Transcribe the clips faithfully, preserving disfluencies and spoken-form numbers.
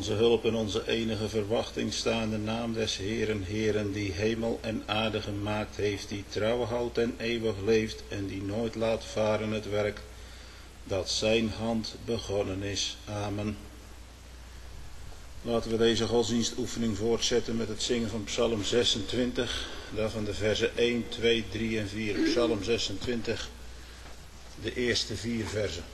Onze hulp en onze enige verwachting staan de naam des Heeren, Heeren, die hemel en aarde gemaakt heeft, die trouw houdt en eeuwig leeft en die nooit laat varen het werk dat zijn hand begonnen is. Amen. Laten we deze godsdienstoefening voortzetten met het zingen van Psalm zesentwintig, daarvan de versen één, twee, drie en vier. Psalm zesentwintig, de eerste vier versen.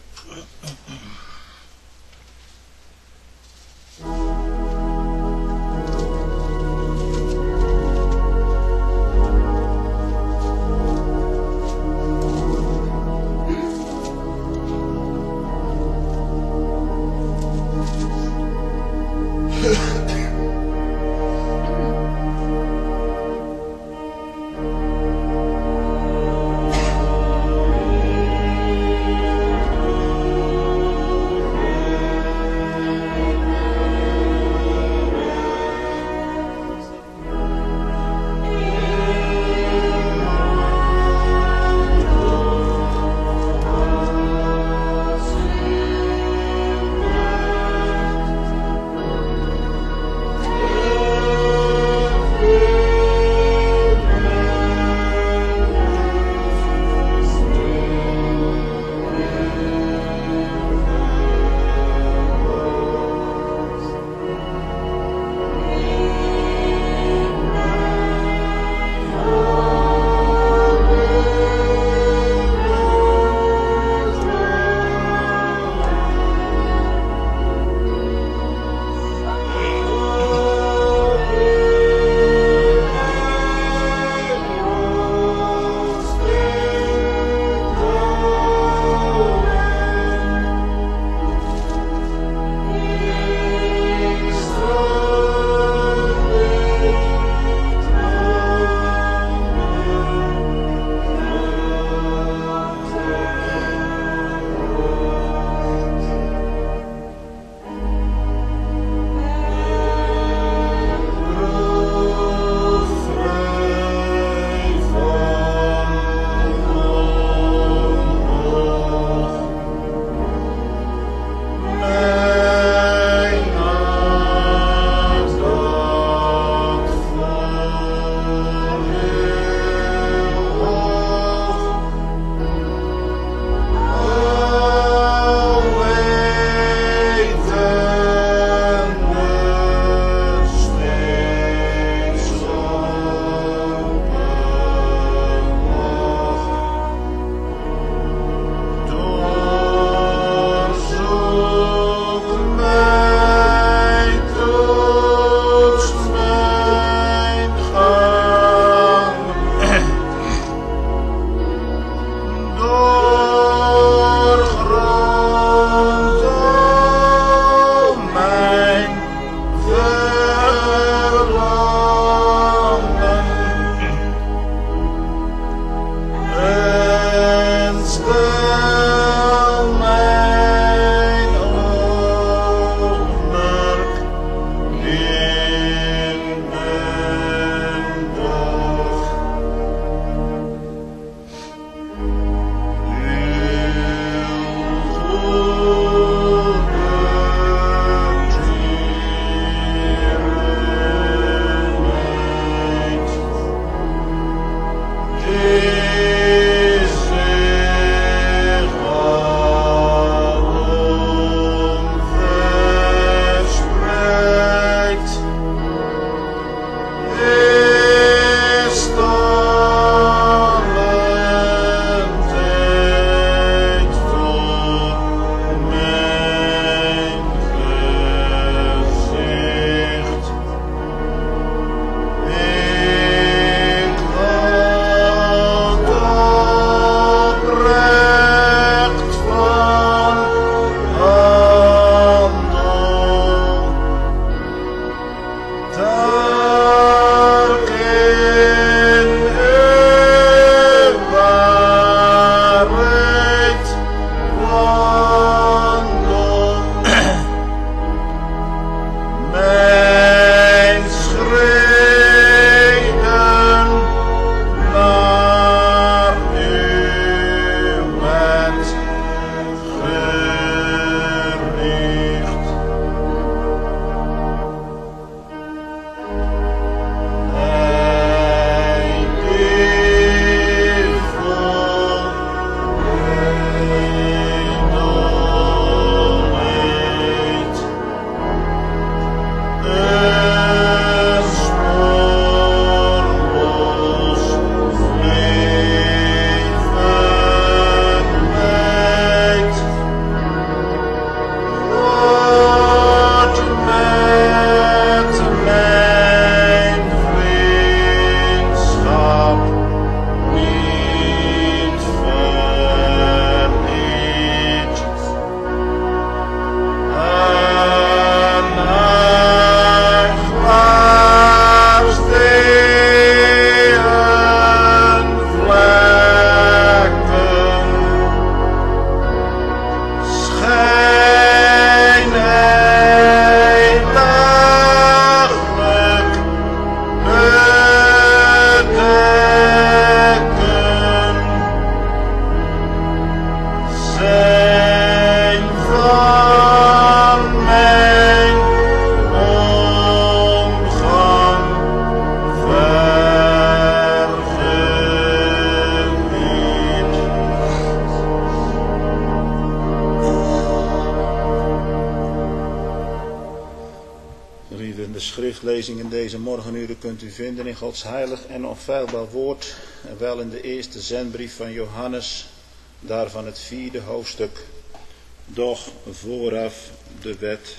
schriftlezing in deze morgenuren kunt u vinden in Gods heilig en onfeilbaar woord, en wel in de eerste zendbrief van Johannes, daarvan het vierde hoofdstuk. Doch vooraf de wet,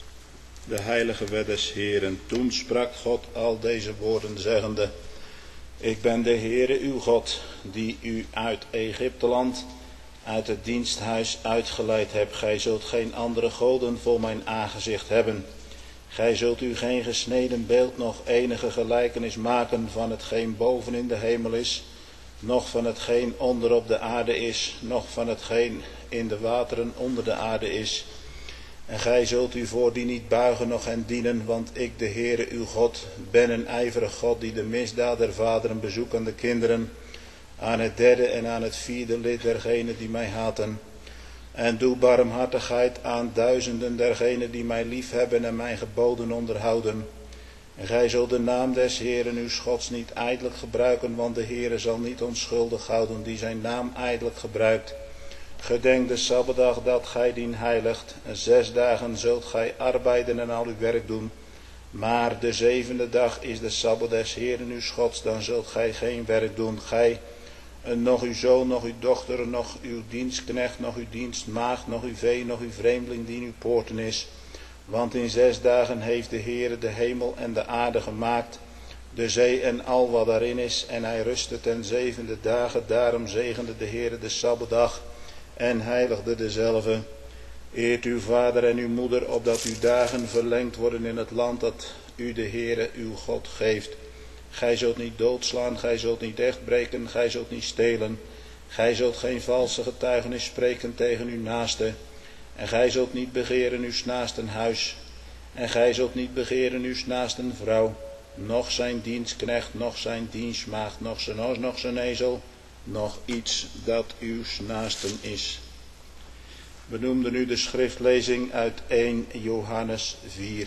de heilige wet des Heeren. Toen sprak God al deze woorden zeggende: Ik ben de Heere uw God, die u uit Egypteland, uit het diensthuis uitgeleid heb. Gij zult geen andere goden voor mijn aangezicht hebben. Gij zult u geen gesneden beeld, noch enige gelijkenis maken van hetgeen boven in de hemel is, noch van hetgeen onder op de aarde is, noch van hetgeen in de wateren onder de aarde is. En gij zult u voor die niet buigen, noch hen dienen, want ik, de Heere uw God, ben een ijverig God, die de misdaad der vaderen bezoekt aan de kinderen, aan het derde en aan het vierde lid dergenen die mij haten. En doe barmhartigheid aan duizenden dergenen die mij liefhebben en mijn geboden onderhouden. En gij zult de naam des Heeren uw Gods niet ijdelijk gebruiken, want de Heere zal niet onschuldig houden die zijn naam ijdelijk gebruikt. Gedenk de Sabbatdag dat gij dien heiligt. Zes dagen zult gij arbeiden en al uw werk doen. Maar de zevende dag is de Sabbat des Heeren uw Gods, dan zult gij geen werk doen. Gij, nog uw zoon, nog uw dochter, nog uw dienstknecht, nog uw dienstmaagd, nog uw vee, nog uw vreemdeling die in uw poorten is. Want in zes dagen heeft de Heere de hemel en de aarde gemaakt, de zee en al wat daarin is, en hij rustte ten zevende dagen. Daarom zegende de Heere de Sabbatdag en heiligde dezelve. Eert uw vader en uw moeder, opdat uw dagen verlengd worden in het land dat u de Heere uw God geeft. Gij zult niet doodslaan, gij zult niet echtbreken, gij zult niet stelen. Gij zult geen valse getuigenis spreken tegen uw naaste. En gij zult niet begeren uw naasten huis. En gij zult niet begeren uw naasten vrouw, noch zijn dienstknecht, noch zijn dienstmaagd, noch zijn os, noch zijn ezel, nog iets dat uw naasten is. We noemden nu de schriftlezing uit eerste Johannes vier.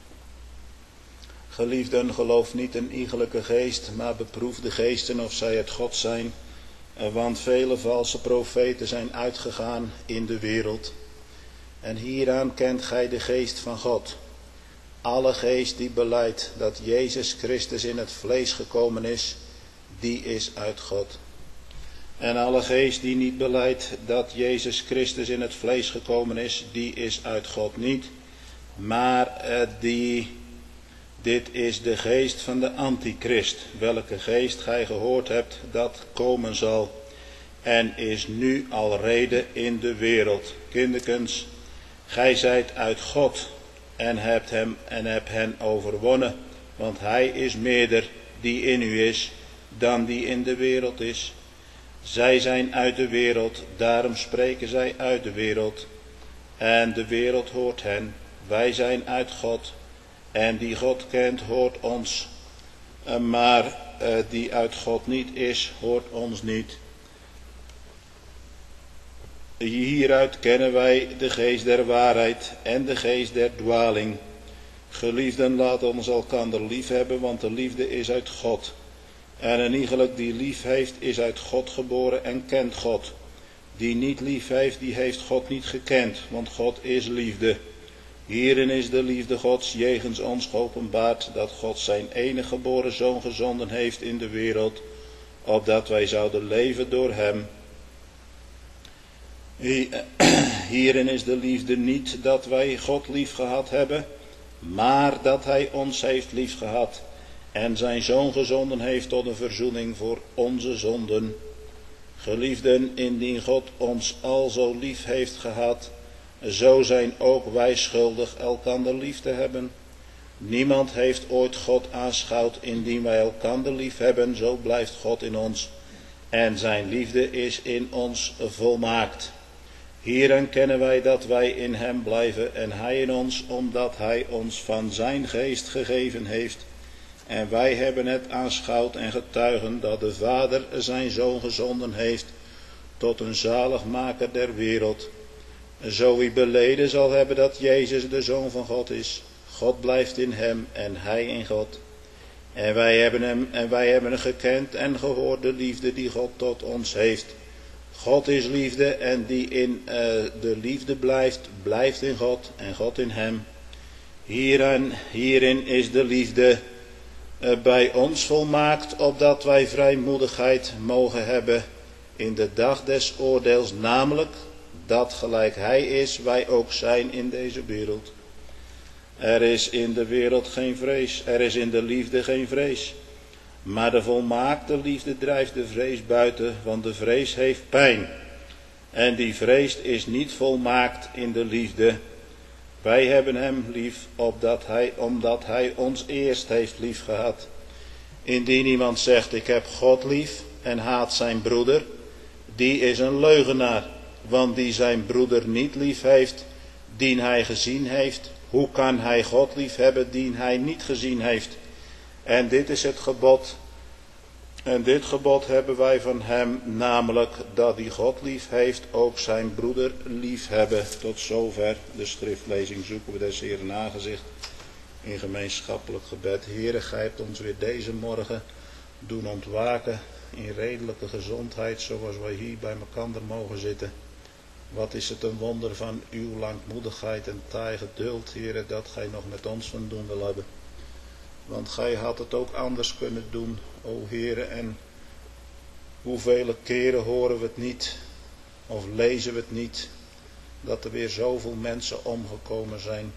Geliefden, geloof niet een iegelijke geest, maar beproef de geesten of zij het God zijn. Want vele valse profeten zijn uitgegaan in de wereld. En hieraan kent gij de geest van God. Alle geest die belijdt dat Jezus Christus in het vlees gekomen is, die is uit God. En alle geest die niet belijdt dat Jezus Christus in het vlees gekomen is, die is uit God niet. Maar eh, die, dit is de geest van de antichrist, welke geest gij gehoord hebt dat komen zal. En is nu alrede in de wereld. Kinderkens, gij zijt uit God en hebt hem en hebt hen overwonnen. Want hij is meerder die in u is dan die in de wereld is. Zij zijn uit de wereld, daarom spreken zij uit de wereld. En de wereld hoort hen. Wij zijn uit God. En die God kent, hoort ons. Maar uh, die uit God niet is, hoort ons niet. Hieruit kennen wij de geest der waarheid en de geest der dwaling. Geliefden, laat ons elkander lief hebben, want de liefde is uit God. En een iegelijk die lief heeft, is uit God geboren en kent God. Die niet lief heeft, die heeft God niet gekend, want God is liefde. Hierin is de liefde Gods jegens ons geopenbaard, dat God zijn enige geboren zoon gezonden heeft in de wereld, opdat wij zouden leven door hem. Hierin is de liefde niet dat wij God lief gehad hebben, maar dat hij ons heeft lief gehad en zijn zoon gezonden heeft tot een verzoening voor onze zonden. Geliefden, indien God ons al zo lief heeft gehad, zo zijn ook wij schuldig elkander lief te hebben. Niemand heeft ooit God aanschouwd. Indien wij elkander lief hebben, zo blijft God in ons en zijn liefde is in ons volmaakt. Hierin kennen wij dat wij in hem blijven en hij in ons, omdat hij ons van zijn geest gegeven heeft. En wij hebben het aanschouwd en getuigen dat de Vader zijn Zoon gezonden heeft tot een zaligmaker der wereld. Zo wie beleden zal hebben dat Jezus de Zoon van God is, God blijft in hem en hij in God. En wij hebben hem en wij hebben gekend en gehoord de liefde die God tot ons heeft. God is liefde en die in uh, de liefde blijft, blijft in God en God in hem. Hierin, hierin is de liefde bij ons volmaakt, opdat wij vrijmoedigheid mogen hebben in de dag des oordeels, namelijk dat gelijk hij is, wij ook zijn in deze wereld. Er is in de wereld geen vrees, er is in de liefde geen vrees. Maar de volmaakte liefde drijft de vrees buiten, want de vrees heeft pijn. En die vrees is niet volmaakt in de liefde. Wij hebben hem lief, opdat hij, omdat hij ons eerst heeft lief gehad. Indien iemand zegt, ik heb God lief en haat zijn broeder, die is een leugenaar. Want die zijn broeder niet lief heeft, dien hij gezien heeft, hoe kan hij God lief hebben, dien hij niet gezien heeft? En dit is het gebod. En dit gebod hebben wij van hem, namelijk dat die God lief heeft, ook zijn broeder lief hebben. Tot zover de schriftlezing. Zoeken we des Heeren aangezicht in gemeenschappelijk gebed. Heere, gij hebt ons weer deze morgen doen ontwaken in redelijke gezondheid, zoals wij hier bij elkaar mogen zitten. Wat is het een wonder van uw langmoedigheid en taai geduld, Heere, dat gij nog met ons van doen wil hebben. Want gij had het ook anders kunnen doen, o Heere, en hoevele keren horen we het niet, of lezen we het niet, dat er weer zoveel mensen omgekomen zijn.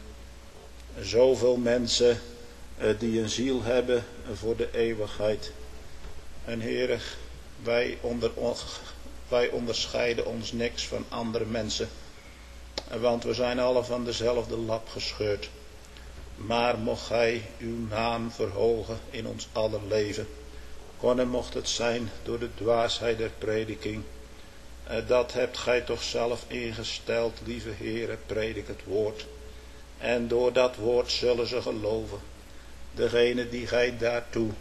Zoveel mensen eh, die een ziel hebben voor de eeuwigheid. En Heere, wij, onder, wij onderscheiden ons niks van andere mensen, want we zijn alle van dezelfde lap gescheurd. Maar mocht gij uw naam verhogen in ons aller leven. Kon en mocht het zijn door de dwaasheid der prediking. Dat hebt gij toch zelf ingesteld, lieve Heere, predik het woord. En door dat woord zullen ze geloven. Degene die gij daartoe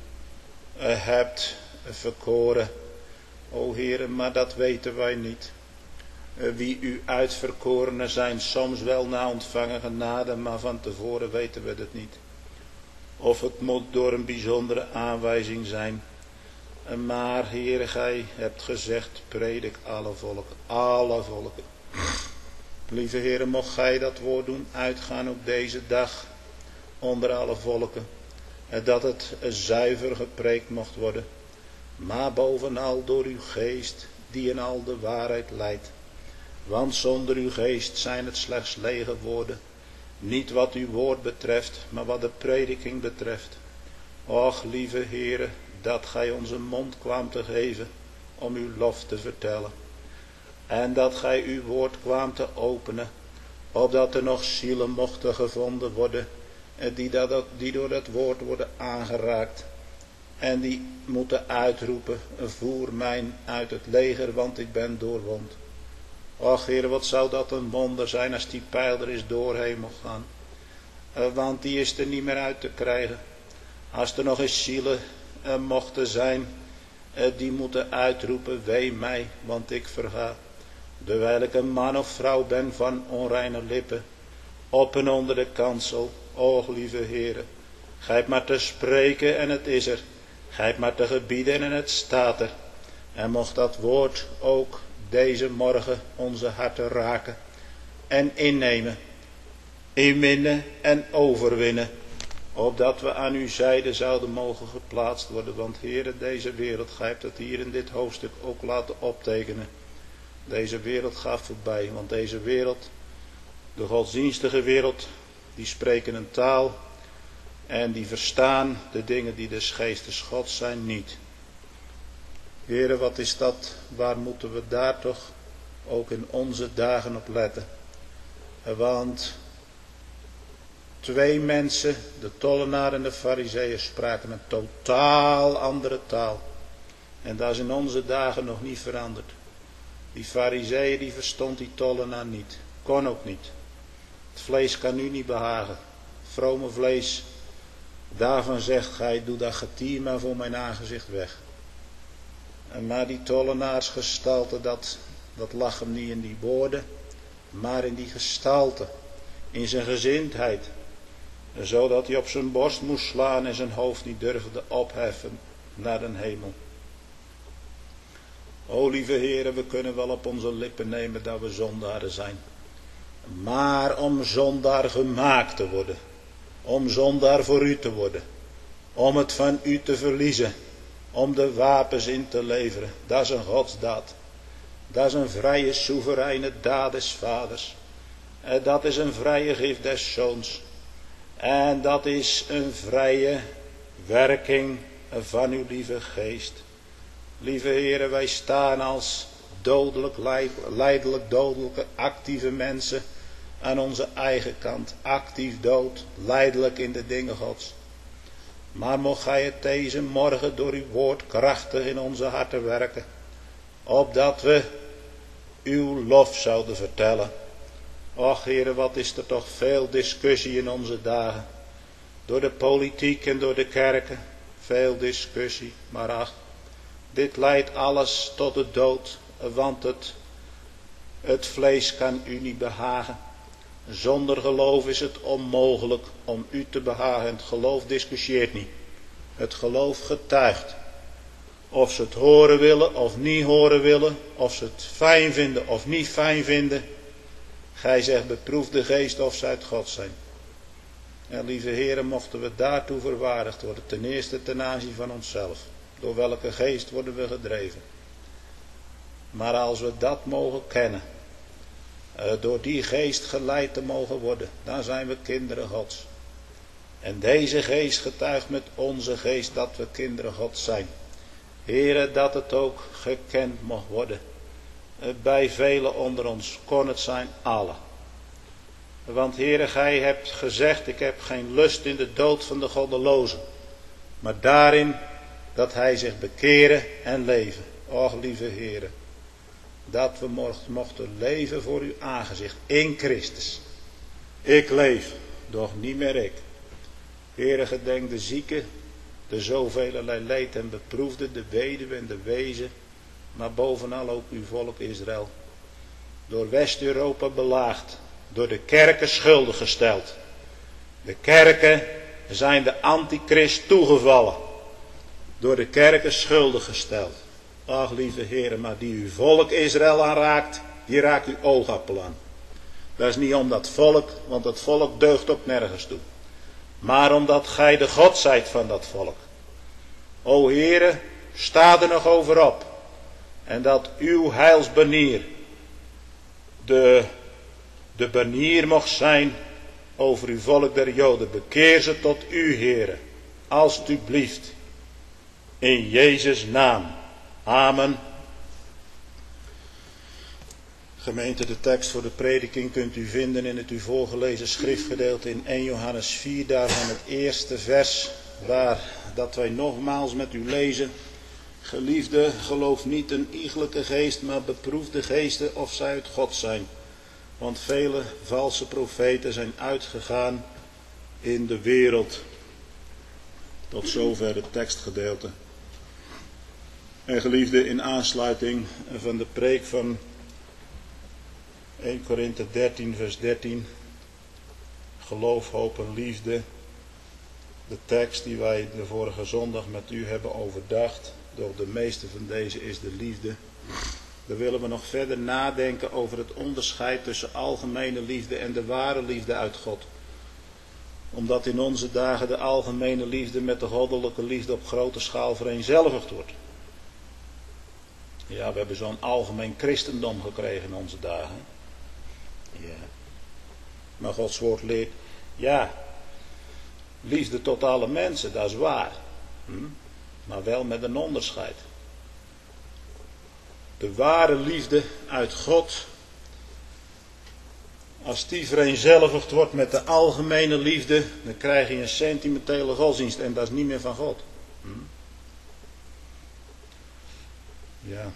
hebt verkoren. O Heere, maar dat weten wij niet. Wie uw uitverkorenen zijn, soms wel na ontvangen genade, maar van tevoren weten we het niet. Of het moet door een bijzondere aanwijzing zijn. Maar Heere, gij hebt gezegd, predik alle volken, alle volken. Lieve Heere, mocht gij dat woord doen uitgaan op deze dag onder alle volken. Dat het zuiver gepreekt mocht worden. Maar bovenal door uw geest, die in al de waarheid leidt. Want zonder uw geest zijn het slechts lege woorden. Niet wat uw woord betreft, maar wat de prediking betreft. Och, lieve Heere, dat gij ons een mond kwam te geven om uw lof te vertellen. En dat gij uw woord kwam te openen, opdat er nog zielen mochten gevonden worden, die, dat, die door dat woord worden aangeraakt. En die moeten uitroepen, voer mij uit het leger, want ik ben doorwond. Och Heer, wat zou dat een wonder zijn als die pijl er eens doorheen mocht gaan. Uh, want die is er niet meer uit te krijgen. Als er nog eens zielen uh, mochten zijn, uh, die moeten uitroepen, wee mij, want ik verga. Dewijl ik een man of vrouw ben van onreine lippen, op en onder de kansel. Och lieve Heere, gij hebt maar te spreken en het is er. Gij hebt maar te gebieden en het staat er. En mocht dat woord ook deze morgen onze harten raken en innemen, inwinnen en overwinnen, opdat we aan uw zijde zouden mogen geplaatst worden. Want Heere, deze wereld, gij hebt het hier in dit hoofdstuk ook laten optekenen. Deze wereld gaat voorbij, want deze wereld, de godsdienstige wereld, die spreken een taal en die verstaan de dingen die des geestes Gods zijn niet. Heere, wat is dat? Waar moeten we daar toch ook in onze dagen op letten? Want twee mensen, de tollenaar en de farizeeën, spraken een totaal andere taal. En dat is in onze dagen nog niet veranderd. Die farizeeën, die verstond die tollenaar niet. Kon ook niet. Het vlees kan u niet behagen. Vrome vlees, daarvan zegt gij, doe dat getier maar voor mijn aangezicht weg. Maar die tollenaarsgestalte, dat, dat lag hem niet in die woorden, maar in die gestalte, in zijn gezindheid. Zodat hij op zijn borst moest slaan en zijn hoofd niet durfde opheffen naar de hemel. O lieve Heere, we kunnen wel op onze lippen nemen dat we zondaren zijn. Maar om zondaar gemaakt te worden, om zondaar voor u te worden, om het van u te verliezen, om de wapens in te leveren. Dat is een godsdaad. Dat is een vrije soevereine daad des vaders. En dat is een vrije gift des zoons. En dat is een vrije werking van uw lieve geest. Lieve heren, wij staan als dodelijk, lijdelijk, dodelijke, actieve mensen aan onze eigen kant. Actief dood, lijdelijk in de dingen Gods. Maar mocht gij het deze morgen door uw woord krachtig in onze harten werken. Opdat we uw lof zouden vertellen. Och heren, wat is er toch veel discussie in onze dagen. Door de politiek en door de kerken. Veel discussie. Maar ach, dit leidt alles tot de dood. Want het, het vlees kan u niet behagen. Zonder geloof is het onmogelijk om u te behagen. Het geloof discussieert niet. Het geloof getuigt. Of ze het horen willen of niet horen willen. Of ze het fijn vinden of niet fijn vinden. Gij zegt beproef de geest of ze uit God zijn. En lieve heren, mochten we daartoe verwaardigd worden. Ten eerste ten aanzien van onszelf. Door welke geest worden we gedreven. Maar als we dat mogen kennen. Door die geest geleid te mogen worden. Dan zijn we kinderen Gods. En deze geest getuigt met onze geest dat we kinderen Gods zijn. Heren, dat het ook gekend mag worden. Bij velen onder ons kon het zijn alle. Want Heere, gij hebt gezegd, ik heb geen lust in de dood van de goddelozen. Maar daarin dat hij zich bekeren en leven. Och lieve Heere, dat we mochten leven voor uw aangezicht in Christus. Ik leef, doch niet meer ik. Heere, gedenk de zieken, de zoveel leed en beproefde, de weduwe en de wezen, maar bovenal ook uw volk Israël. Door West-Europa belaagd, door de kerken schuldig gesteld. De kerken zijn de antichrist toegevallen. Door de kerken schuldig gesteld. Ach lieve heren, maar die uw volk Israël aanraakt, die raakt uw oogappel aan. Dat is niet om dat volk, want dat volk deugt ook nergens toe. Maar omdat gij de God zijt van dat volk. O heren, sta er nog over op. En dat uw heilsbanier de, de banier mocht zijn over uw volk der Joden. Bekeer ze tot u, heren, alstublieft. In Jezus' naam. Amen. Gemeente, de tekst voor de prediking kunt u vinden in het u voorgelezen schriftgedeelte in eerste Johannes vier, daarvan het eerste vers, waar dat wij nogmaals met u lezen. Geliefde, geloof niet een iegelijke geest, maar beproef de geesten of zij uit God zijn. Want vele valse profeten zijn uitgegaan in de wereld. Tot zover het tekstgedeelte. En geliefde, in aansluiting van de preek van eerste Korinthe dertien vers dertien. Geloof, hoop en liefde. De tekst die wij de vorige zondag met u hebben overdacht. Door de meeste van deze is de liefde. Dan willen we nog verder nadenken over het onderscheid tussen algemene liefde en de ware liefde uit God. Omdat in onze dagen de algemene liefde met de goddelijke liefde op grote schaal vereenzelvigd wordt. Ja, we hebben zo'n algemeen christendom gekregen in onze dagen. Ja. Maar Gods woord leert, ja, liefde tot alle mensen, dat is waar. Hm? Maar wel met een onderscheid. De ware liefde uit God, als die vereenzelvigd wordt met de algemene liefde, dan krijg je een sentimentele godsdienst en dat is niet meer van God. Hm? Ja.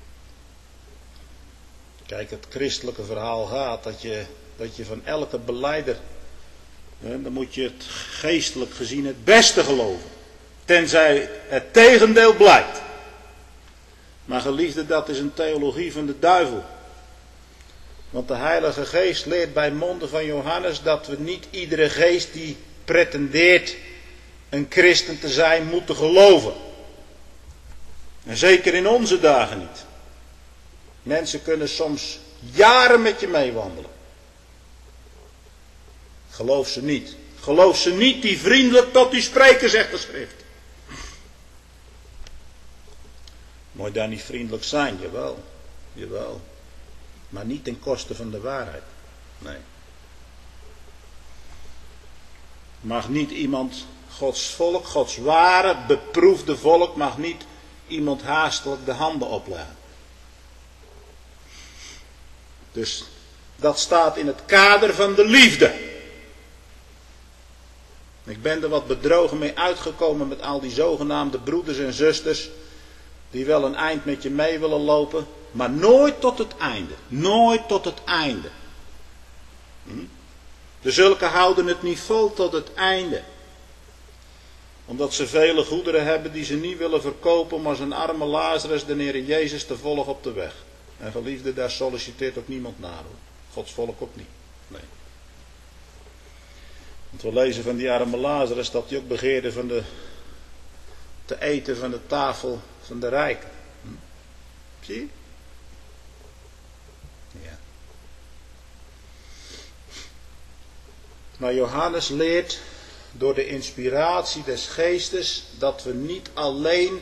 Kijk, het christelijke verhaal gaat dat je, dat je van elke belijder, hè, dan moet je het geestelijk gezien het beste geloven. Tenzij het tegendeel blijkt. Maar geliefde, dat is een theologie van de duivel. Want de Heilige Geest leert bij monden van Johannes dat we niet iedere geest die pretendeert een christen te zijn moeten geloven. En zeker in onze dagen niet. Mensen kunnen soms jaren met je meewandelen. Geloof ze niet. Geloof ze niet die vriendelijk tot u spreken, zegt de schrift. Moet je daar niet vriendelijk zijn? Jawel, jawel. Maar niet ten koste van de waarheid. Nee. Mag niet iemand, Gods volk, Gods ware, beproefde volk, mag niet iemand haastelijk de handen opleggen. Dus dat staat in het kader van de liefde. Ik ben er wat bedrogen mee uitgekomen met al die zogenaamde broeders en zusters, die wel een eind met je mee willen lopen, maar nooit tot het einde. Nooit tot het einde. Hm? De zulken houden het niet vol tot het einde. Omdat ze vele goederen hebben die ze niet willen verkopen om als een arme Lazarus de Heer Jezus te volgen op de weg. En geliefde, daar solliciteert ook niemand naar. Hoor. Gods volk ook niet. Nee. Want we lezen van die arme Lazarus dat hij ook begeerde van de, te eten van de tafel van de rijken. Hm? Zie je? Ja. Maar Johannes leert door de inspiratie des geestes dat we niet alleen,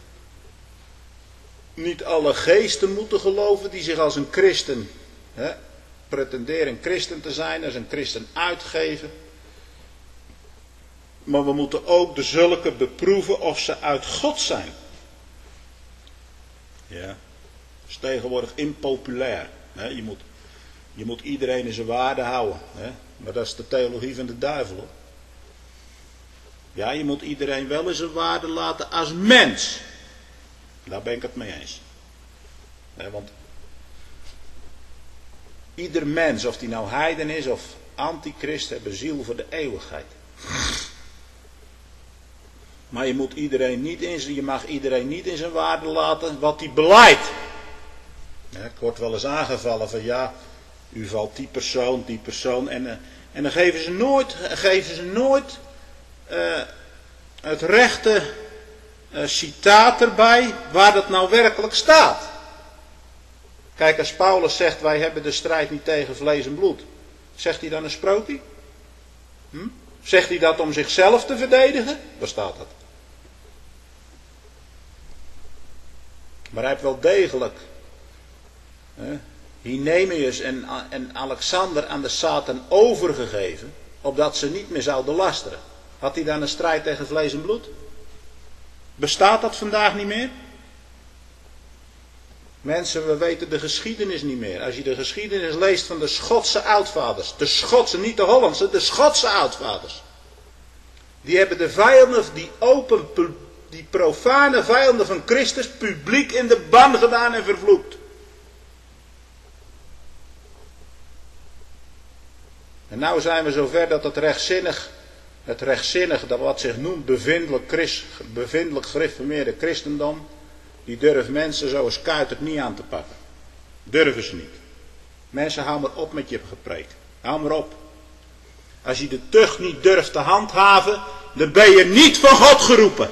niet alle geesten moeten geloven die zich als een christen, hè, pretenderen een christen te zijn, als een christen uitgeven. Maar we moeten ook de zulke beproeven of ze uit God zijn. Ja, dat is tegenwoordig impopulair. Hè? Je, moet, je moet iedereen in zijn waarde houden. Hè? Maar dat is de theologie van de duivel. Hoor. Ja, je moet iedereen wel in zijn waarde laten als mens. Daar ben ik het mee eens. Hè, want ieder mens, of die nou heiden is of antichrist, hebben ziel voor de eeuwigheid. Maar je moet iedereen niet in, je mag iedereen niet in zijn waarde laten wat hij belijdt. Ja, ik word wel eens aangevallen van ja, u valt die persoon, die persoon. En, en dan geven ze nooit, geven ze nooit uh, het rechte uh, citaat erbij waar dat nou werkelijk staat. Kijk, als Paulus zegt wij hebben de strijd niet tegen vlees en bloed. Zegt hij dan een sprookje? Hm? Zegt hij dat om zichzelf te verdedigen? Waar staat dat? Maar hij heeft wel degelijk hè, Hymenaeus en, en Alexander aan de Satan overgegeven, opdat ze niet meer zouden lasteren. Had hij dan een strijd tegen vlees en bloed? Bestaat dat vandaag niet meer? Mensen, we weten de geschiedenis niet meer. Als je de geschiedenis leest van de Schotse oudvaders, de Schotse, niet de Hollandse, de Schotse oudvaders. Die hebben de vijanden, die open, die profane vijanden van Christus publiek in de ban gedaan en vervloekt. En nou zijn we zover dat het rechtzinnig, het rechtzinnig, dat wat zich noemt bevindelijk, Christ, bevindelijk gereformeerde christendom, die durven mensen zoals Kuitert niet aan te pakken. Durven ze niet. Mensen, hou maar op met je gepreek. Hou maar op. Als je de tucht niet durft te handhaven, dan ben je niet van God geroepen.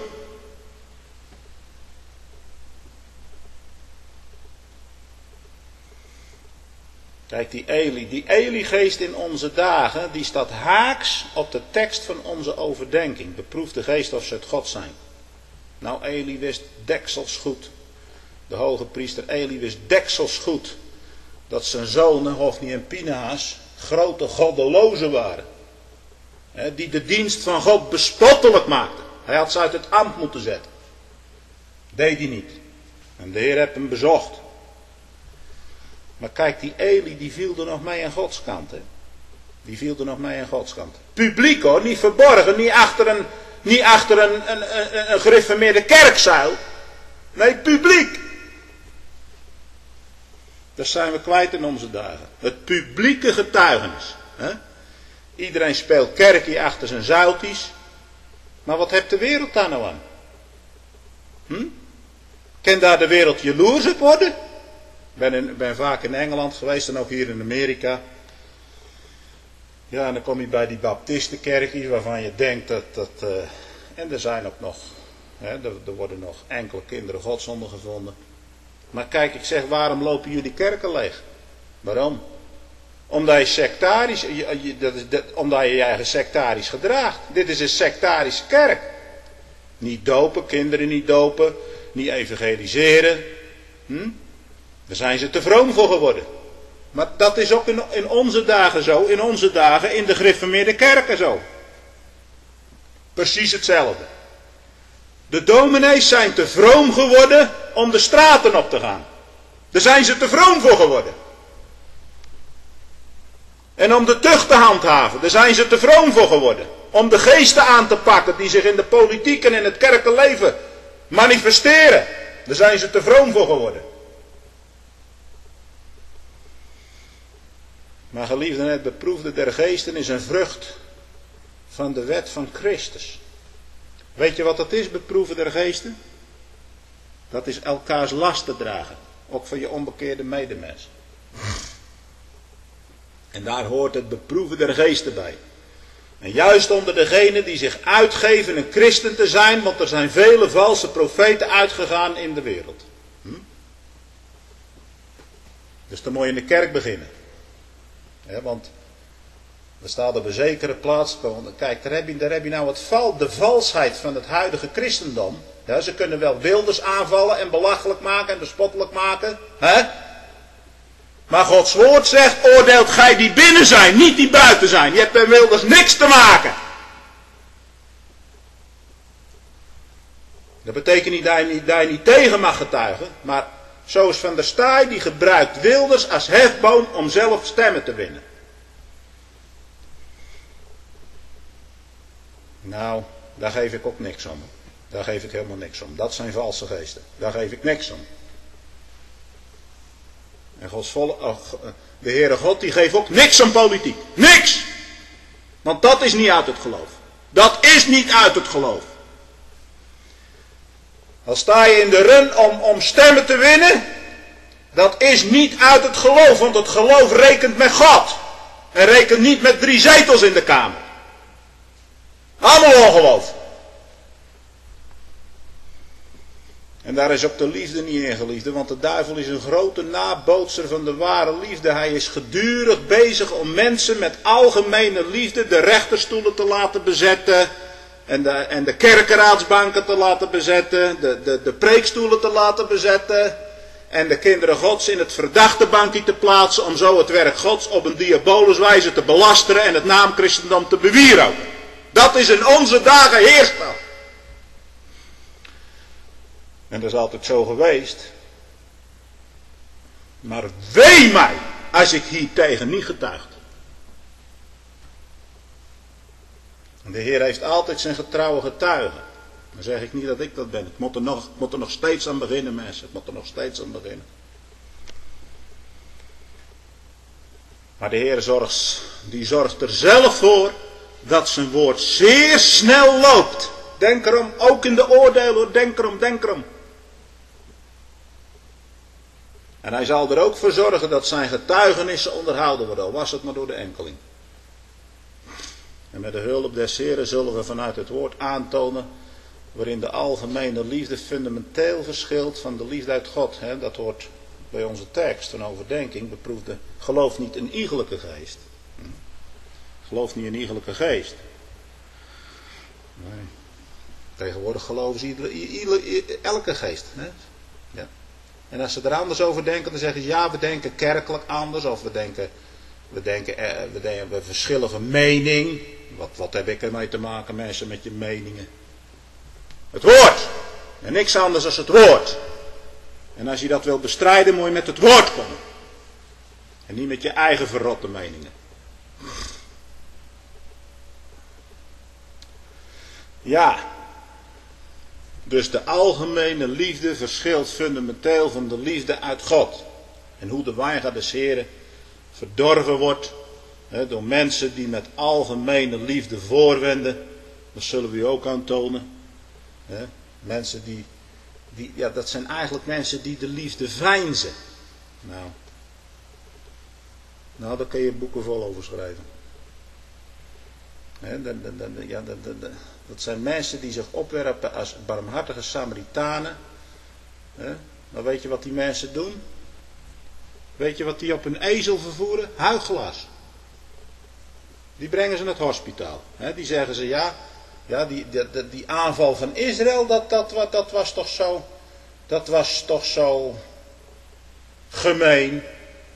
Kijk, die Eli, die Eli-geest in onze dagen, die staat haaks op de tekst van onze overdenking. Beproef de geest of ze uit God zijn. Nou, Eli wist deksels goed. De hoge priester Eli wist deksels goed dat zijn zonen, Hofni en Pinehas, grote goddelozen waren. He, die de dienst van God bespottelijk maakten. Hij had ze uit het ambt moeten zetten. Deed hij niet. En de Heer heeft hem bezocht. Maar kijk, die Eli die viel er nog mee aan Gods kant. Hè? Die viel er nog mee aan Gods kant. Publiek hoor, niet verborgen, niet achter een, niet achter een, een, een, een gereformeerde kerkzuil. Nee, publiek. Dat zijn we kwijt in onze dagen. Het publieke getuigenis. Hè? Iedereen speelt kerkje achter zijn zuiltjes. Maar wat heeft de wereld daar nou aan? Hm? Kan daar de wereld jaloers op worden? Ik ben, in, ben vaak in Engeland geweest en ook hier in Amerika. Ja, en dan kom je bij die baptistenkerkjes waarvan je denkt dat... dat uh, en er zijn ook nog... Hè, er, er worden nog enkele kinderen godszonden gevonden. Maar kijk, ik zeg, waarom lopen jullie kerken leeg? Waarom? Omdat je sectarisch, je, je, dat is, dat, omdat je je eigen sectarisch gedraagt. Dit is een sectarische kerk. Niet dopen, kinderen niet dopen, niet evangeliseren. Hm? Daar zijn ze te vroom voor geworden. Maar dat is ook in, in onze dagen zo, in onze dagen in de gereformeerde kerken zo. Precies hetzelfde. De dominees zijn te vroom geworden om de straten op te gaan. Daar zijn ze te vroom voor geworden. En om de tucht te handhaven, daar zijn ze te vroom voor geworden. Om de geesten aan te pakken die zich in de politiek en in het kerkelijk leven manifesteren. Daar zijn ze te vroom voor geworden. Maar geliefden, het beproefde der geesten is een vrucht van de wet van Christus. Weet je wat dat is, beproeven der geesten? Dat is elkaars lasten dragen. Ook van je onbekeerde medemens. En daar hoort het beproeven der geesten bij. En juist onder degenen die zich uitgeven een christen te zijn, want er zijn vele valse profeten uitgegaan in de wereld. Hm? Dus dan moet je in de kerk beginnen. Ja, want er staat op een zekere plaats. Kijk, daar heb je, daar heb je nou het val, de valsheid van het huidige christendom. Ja, ze kunnen wel Wilders aanvallen en belachelijk maken en bespottelijk maken. Hè? Maar Gods woord zegt, oordeelt gij die binnen zijn, niet die buiten zijn. Je hebt met Wilders niks te maken. Dat betekent niet dat je niet, dat je niet tegen mag getuigen. Maar zoals Van der Staaij, die gebruikt Wilders als hefboom om zelf stemmen te winnen. Nou, daar geef ik ook niks om. Daar geef ik helemaal niks om. Dat zijn valse geesten. Daar geef ik niks om. En Gods volle, de Heere God die geeft ook niks om politiek. Niks! Want dat is niet uit het geloof. Dat is niet uit het geloof. Al sta je in de run om, om stemmen te winnen, dat is niet uit het geloof. Want het geloof rekent met God. En rekent niet met drie zetels in de Kamer. Allemaal ongeloof. En daar is ook de liefde niet in, geliefde, want de duivel is een grote nabootser van de ware liefde. Hij is gedurig bezig om mensen met algemene liefde de rechterstoelen te laten bezetten. En de, en de kerkenraadsbanken te laten bezetten. De, de, de preekstoelen te laten bezetten. En de kinderen Gods in het verdachte bankje te plaatsen. Om zo het werk Gods op een diabolische wijze te belasteren en het naamchristendom te bewieroken. Dat is in onze dagen heerspel. En dat is altijd zo geweest. Maar wee mij als ik hier tegen niet getuigd. En de Heer heeft altijd zijn getrouwe getuigen. Dan zeg ik niet dat ik dat ben. Ik moet er nog, ik moet er nog steeds aan beginnen, mensen. Ik moet er nog steeds aan beginnen. Maar de Heer zorgt, die zorgt er zelf voor dat zijn woord zeer snel loopt. Denk erom, ook in de oordelen hoor. Denk erom, denk erom. En hij zal er ook voor zorgen dat zijn getuigenissen onderhouden worden, al was het maar door de enkeling. En met de hulp des Heren zullen we vanuit het woord aantonen waarin de algemene liefde fundamenteel verschilt van de liefde uit God. He, dat hoort bij onze tekst van overdenking. Beproefde, geloof niet een iegelijke geest. Geloof niet een iegelijke geest. Nee. Tegenwoordig geloven ze iedere, iedere, elke geest. He. Ja. En als ze er anders over denken, dan zeggen ze ja, we denken kerkelijk anders. Of we denken, we denken, we denken, we verschillen van mening. Wat, wat heb ik ermee te maken, mensen, met je meningen? Het woord. En niks anders dan het woord. En als je dat wil bestrijden, moet je met het woord komen. En niet met je eigen verrotte meningen. Ja. Dus de algemene liefde verschilt fundamenteel van de liefde uit God. En hoe de wijngaard des Heren verdorven wordt he, door mensen die met algemene liefde voorwenden. Dat zullen we u ook aantonen. He, mensen die, die, ja dat zijn eigenlijk mensen die de liefde veinzen. Nou, nou daar kun je boeken vol over schrijven. He, de, de, de, ja, de, de, de, dat zijn mensen die zich opwerpen als barmhartige Samaritanen. He, dan weet je wat die mensen doen? Weet je wat die op een ezel vervoeren? Huichelaars. Die brengen ze naar het hospitaal. He, die zeggen ze ja, ja die, die, die aanval van Israël, dat, dat, dat was toch zo, dat was toch zo gemeen.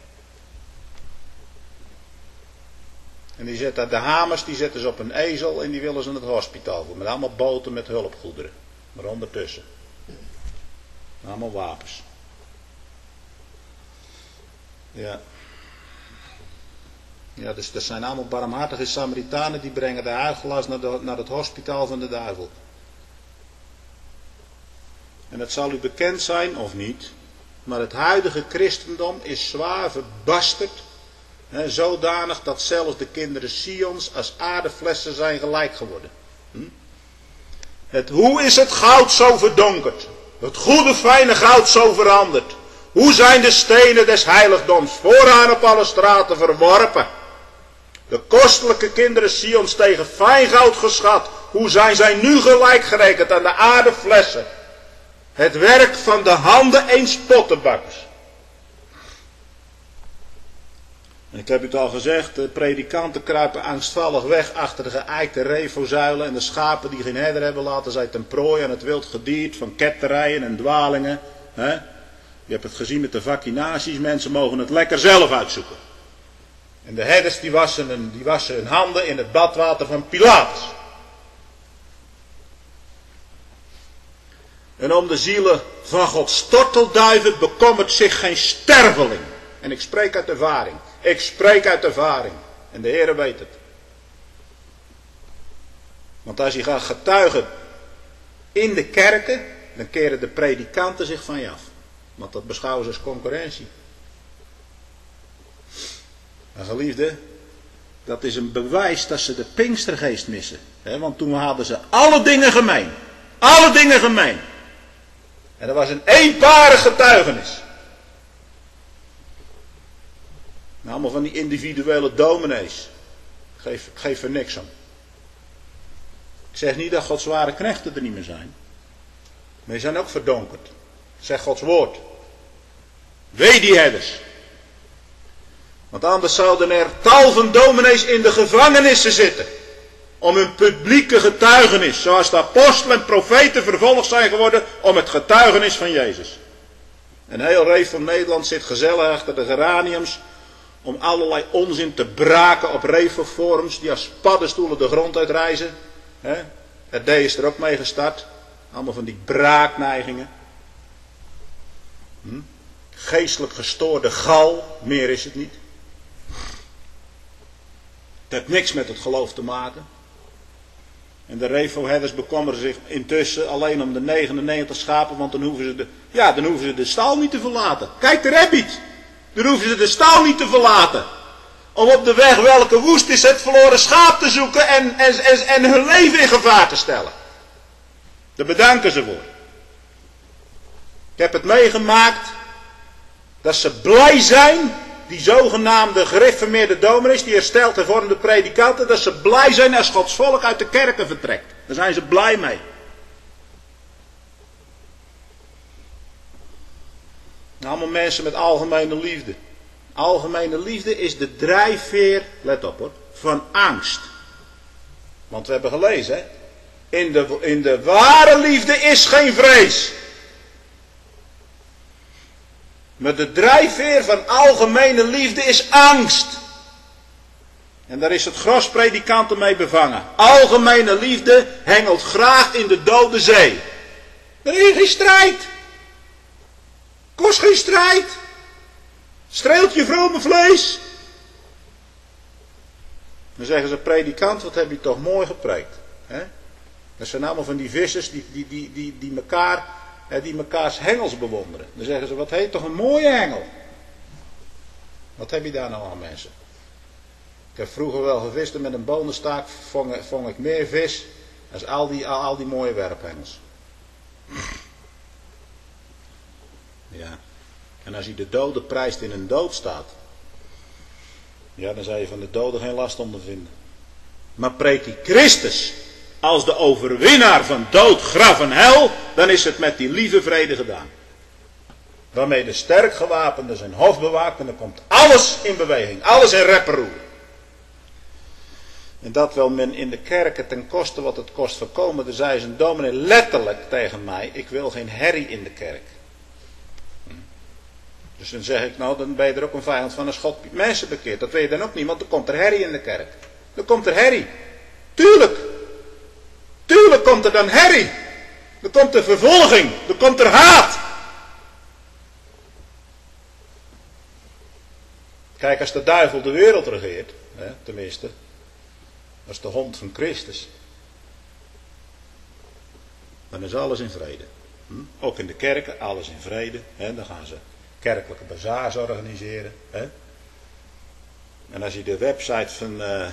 En die zetten de hamers, die zetten ze op een ezel en die willen ze naar het hospitaal voeren. Met allemaal boten met hulpgoederen. Maar ondertussen. Allemaal wapens. Ja. Ja, dus er zijn allemaal barmhartige Samaritanen die brengen de huichelaars naar, de, naar het hospitaal van de duivel. En het zal u bekend zijn of niet, maar het huidige christendom is zwaar verbasterd. He, zodanig dat zelfs de kinderen Sions als aardeflessen zijn gelijk geworden. Hm? Het, hoe is het goud zo verdonkerd? Het goede fijne goud zo veranderd? Hoe zijn de stenen des heiligdoms vooraan op alle straten verworpen? De kostelijke kinderen Sions tegen fijn goud geschat. Hoe zijn zij nu gelijk gerekend aan de aardeflessen? Het werk van de handen eens pottenbakkers. En ik heb u het al gezegd, de predikanten kruipen angstvallig weg achter de geëikte refozuilen en de schapen die geen herder hebben laten zij ten prooi aan het wild gediert van ketterijen en dwalingen. He? Je hebt het gezien met de vaccinaties, mensen mogen het lekker zelf uitzoeken. En de herders die wassen, hun, die wassen hun handen in het badwater van Pilatus. En om de zielen van Gods stortelduiven bekommert zich geen sterveling. En ik spreek uit ervaring. Ik spreek uit ervaring. En de Heere weet het. Want als je gaat getuigen in de kerken, dan keren de predikanten zich van je af. Want dat beschouwen ze als concurrentie. En geliefde, dat is een bewijs dat ze de Pinkstergeest missen. He, want toen hadden ze alle dingen gemeen. Alle dingen gemeen. En dat was een eenparig getuigenis. Nou, allemaal van die individuele dominees. Geef, geef er niks aan. Ik zeg niet dat Gods zware knechten er niet meer zijn. Maar die zijn ook verdonkerd. Zeg Gods woord. Wee die herders. Want anders zouden er tal van dominees in de gevangenissen zitten. Om hun publieke getuigenis. Zoals de apostelen en profeten vervolgd zijn geworden. Om het getuigenis van Jezus. Een heel reef van Nederland zit gezellig achter de geraniums. Om allerlei onzin te braken op reefforums. Die als paddenstoelen de grond uitreizen. He? R D is er ook mee gestart. Allemaal van die braakneigingen. Hm? Geestelijk gestoorde gal. Meer is het niet. Het heeft niks met het geloof te maken. En de refoherders bekommeren zich intussen alleen om de negenennegentig schapen. Want dan hoeven ze de, ja, dan hoeven ze de stal niet te verlaten. Kijk de rabbiet. Dan hoeven ze de stal niet te verlaten. Om op de weg welke woest is het verloren schaap te zoeken en, en, en, en hun leven in gevaar te stellen. Daar bedanken ze voor. Ik heb het meegemaakt dat ze blij zijn, die zogenaamde gereformeerde dominees, die hersteld hervormde predikanten, dat ze blij zijn als Gods volk uit de kerken vertrekt. Daar zijn ze blij mee. Allemaal mensen met algemene liefde. Algemene liefde is de drijfveer, let op hoor, van angst. Want we hebben gelezen, hè? In de, in de ware liefde is geen vrees. Maar de drijfveer van algemene liefde is angst. En daar is het gros predikanten mee bevangen. Algemene liefde hengelt graag in de dode zee. Er is geen strijd. Kost geen strijd. Streelt je vrome vlees. Dan zeggen ze, predikant, wat heb je toch mooi gepreekt. He? Dat zijn allemaal van die vissers die, die, die, die, die, elkaar, die mekaars hengels bewonderen. Dan zeggen ze, wat heet toch een mooie hengel. Wat heb je daar nou aan, mensen? Ik heb vroeger wel gevist en met een bonenstaak vong, vong ik meer vis als al die, al, al die mooie werphengels. Ja. En als je de dode prijst in een doodstaat, ja, dan zou je van de doden geen last ondervinden. Maar preek die Christus als de overwinnaar van dood, graf en hel, dan is het met die lieve vrede gedaan. waarmee de sterk gewapende zijn hoofd bewaakt en dan komt alles in beweging, alles in rep en roer. En dat wil men in de kerken ten koste wat het kost voorkomen. Er zei zijn dominee letterlijk tegen mij, ik wil geen herrie in de kerk. Dus dan zeg ik, nou dan ben je er ook een vijand van als God mensen bekeert. Dat weet je dan ook niet, want er komt er herrie in de kerk. Er komt er herrie. Tuurlijk. Tuurlijk komt er dan herrie. Er komt er vervolging. Er komt er haat. Kijk, als de duivel de wereld regeert, hè, tenminste, als de hond van Christus, dan is alles in vrede. Hm? Ook in de kerken, alles in vrede. Hè? Dan gaan ze kerkelijke bazaars organiseren. Hè? En als je de website van, uh,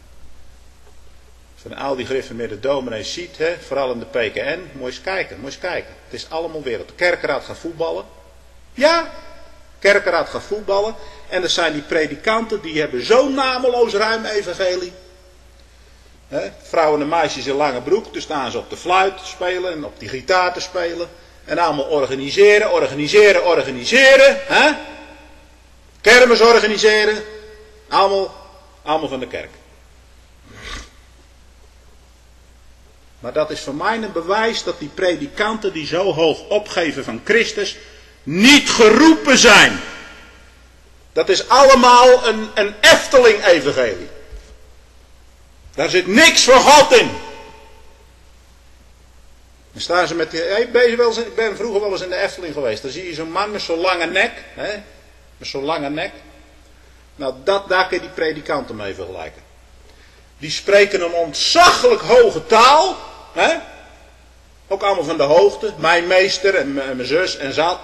van al die gereformeerde dominees ziet, hè, vooral in de P K N, moet je eens kijken, moet je eens kijken. Het is allemaal wereld. De kerkenraad gaat voetballen. Ja, de kerkenraad gaat voetballen. En er zijn die predikanten, die hebben zo'n nameloos ruim evangelie. He, vrouwen en meisjes in lange broek, dus staan ze op de fluit te spelen en op die gitaar te spelen. En allemaal organiseren, organiseren, organiseren. He? Kermis organiseren. Allemaal, allemaal van de kerk. Maar dat is voor mij een bewijs dat die predikanten die zo hoog opgeven van Christus niet geroepen zijn. Dat is allemaal een, een Efteling-evangelie. Daar zit niks van God in. Dan staan ze met die, ik ben, wel eens, ik ben vroeger wel eens in de Efteling geweest. Dan zie je zo'n man met zo'n lange nek. Hè, met zo'n lange nek. Nou, dat, daar kun je die predikanten mee vergelijken. Die spreken een ontzaglijk hoge taal. Hè? Ook allemaal van de hoogte. Mijn meester en mijn zus en zat.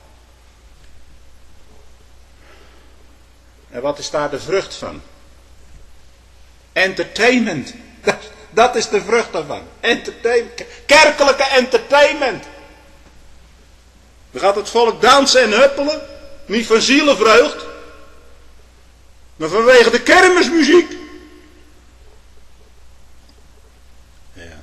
En wat is daar de vrucht van? Entertainment. Dat, dat is de vrucht daarvan. Entertainment. Kerkelijke entertainment. Dan gaat het volk dansen en huppelen. Niet van zielenvreugd. Maar vanwege de kermismuziek. Ja.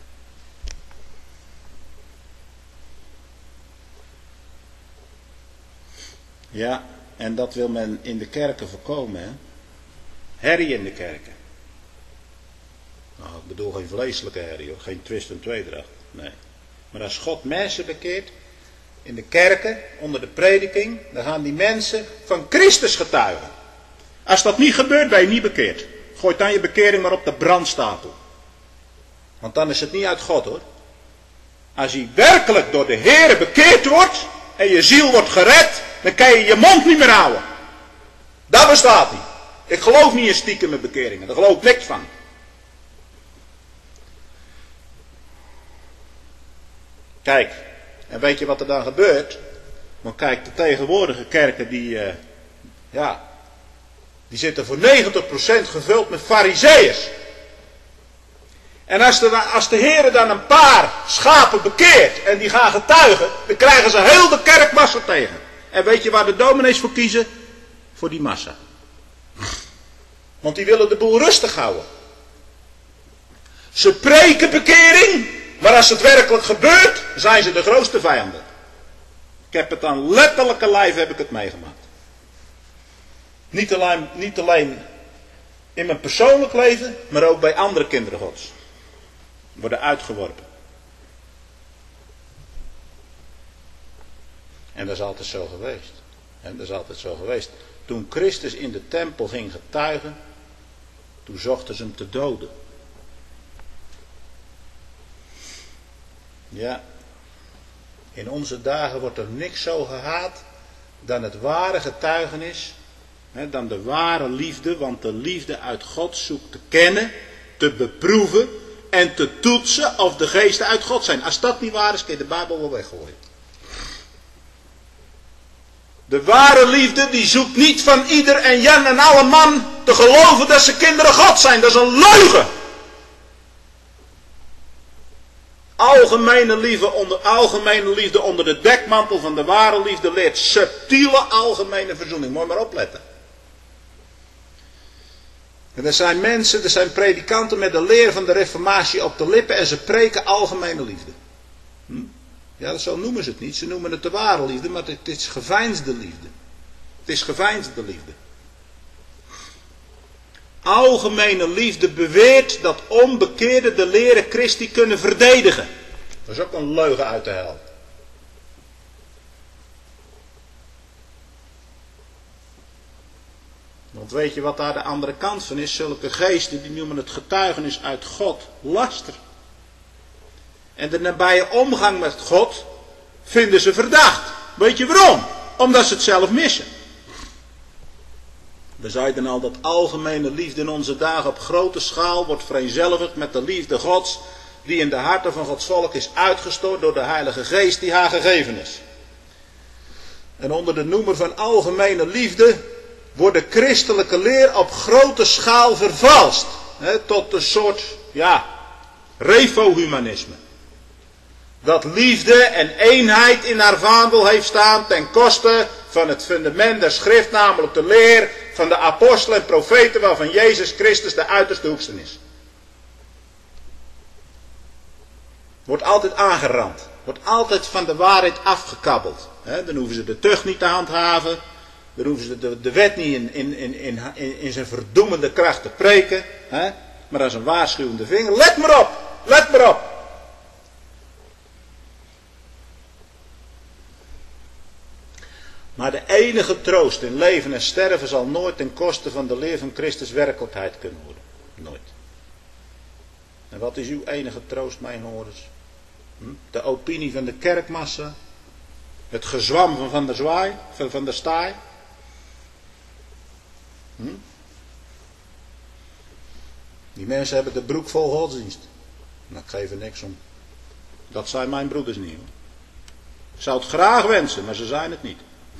Ja, en dat wil men in de kerken voorkomen. Hè? Herrie in de kerken. Nou, ik bedoel geen vleeselijke herrie, hoor. Geen twist en tweedracht. Nee. Maar als God mensen bekeert in de kerken, onder de prediking, dan gaan die mensen van Christus getuigen. Als dat niet gebeurt, ben je niet bekeerd. Gooi dan je bekering maar op de brandstapel. Want dan is het niet uit God, hoor. Als je werkelijk door de Heere bekeerd wordt en je ziel wordt gered, dan kan je je mond niet meer houden. Dat bestaat niet. Ik geloof niet in stiekem met bekeringen. Daar geloof ik niks van. Kijk, en weet je wat er dan gebeurt? Want kijk, de tegenwoordige kerken die, uh, ja, die zitten voor negentig procent gevuld met farizeeërs. En als de, als de Heere dan een paar schapen bekeert en die gaan getuigen, dan krijgen ze heel de kerkmassa tegen. En weet je waar de dominees voor kiezen? Voor die massa. Want die willen de boel rustig houden. Ze preken bekering, maar als het werkelijk gebeurt, zijn ze de grootste vijanden. Ik heb het aan letterlijke lijf heb ik het meegemaakt. Niet alleen, niet alleen in mijn persoonlijk leven, maar ook bij andere kinderen Gods. Worden uitgeworpen. En dat is altijd zo geweest. En dat is altijd zo geweest. Toen Christus in de tempel ging getuigen, toen zochten ze hem te doden. Ja, in onze dagen wordt er niks zo gehaat dan het ware getuigenis, hè, dan de ware liefde, want de liefde uit God zoekt te kennen, te beproeven en te toetsen of de geesten uit God zijn. Als dat niet waar is, kun je de Bijbel wel weggooien. De ware liefde die zoekt niet van ieder en jan en alle man te geloven dat ze kinderen God zijn. Dat is een leugen. Algemene liefde, onder, algemene liefde onder de dekmantel van de ware liefde leert subtiele algemene verzoening. Moet je maar opletten. En er zijn mensen, er zijn predikanten met de leer van de reformatie op de lippen en ze preken algemene liefde. Hm? Ja, zo noemen ze het niet. Ze noemen het de ware liefde, maar het is geveinsde liefde. Het is geveinsde liefde. Algemene liefde beweert dat onbekeerden de leren Christi kunnen verdedigen. Dat is ook een leugen uit de hel. Want weet je wat daar de andere kant van is? Zulke geesten die noemen het getuigenis uit God laster. En de nabije omgang met God vinden ze verdacht. Weet je waarom? Omdat ze het zelf missen. We zeiden al dat algemene liefde in onze dagen op grote schaal wordt vereenzelvigd met de liefde Gods die in de harten van Gods volk is uitgestort door de Heilige Geest die haar gegeven is. En onder de noemer van algemene liefde wordt de christelijke leer op grote schaal vervalst. Hè, tot een soort, ja, refohumanisme. Dat liefde en eenheid in haar vaandel heeft staan ten koste van het fundament der schrift, namelijk de leer van de apostelen en profeten waarvan Jezus Christus de uiterste hoekste is. Wordt altijd aangerand. Wordt altijd van de waarheid afgekabbeld. He, dan hoeven ze de tucht niet te handhaven. Dan hoeven ze de, de wet niet in, in, in, in, in zijn verdoemende kracht te preken. He, maar als een waarschuwende vinger. Let maar op! Let maar op! Maar de enige troost in leven en sterven zal nooit ten koste van de leer van Christus werkelijkheid kunnen worden. Nooit. En wat is uw enige troost, mijn horens? Hm? De opinie van de kerkmassa? Het gezwam van Van der Zwaai? Van Van der Staaij? Hm? Die mensen hebben de broek vol godsdienst. Maar ik geef er niks om. Dat zijn mijn broeders niet, hoor. Ik zou het graag wensen, maar ze zijn het niet.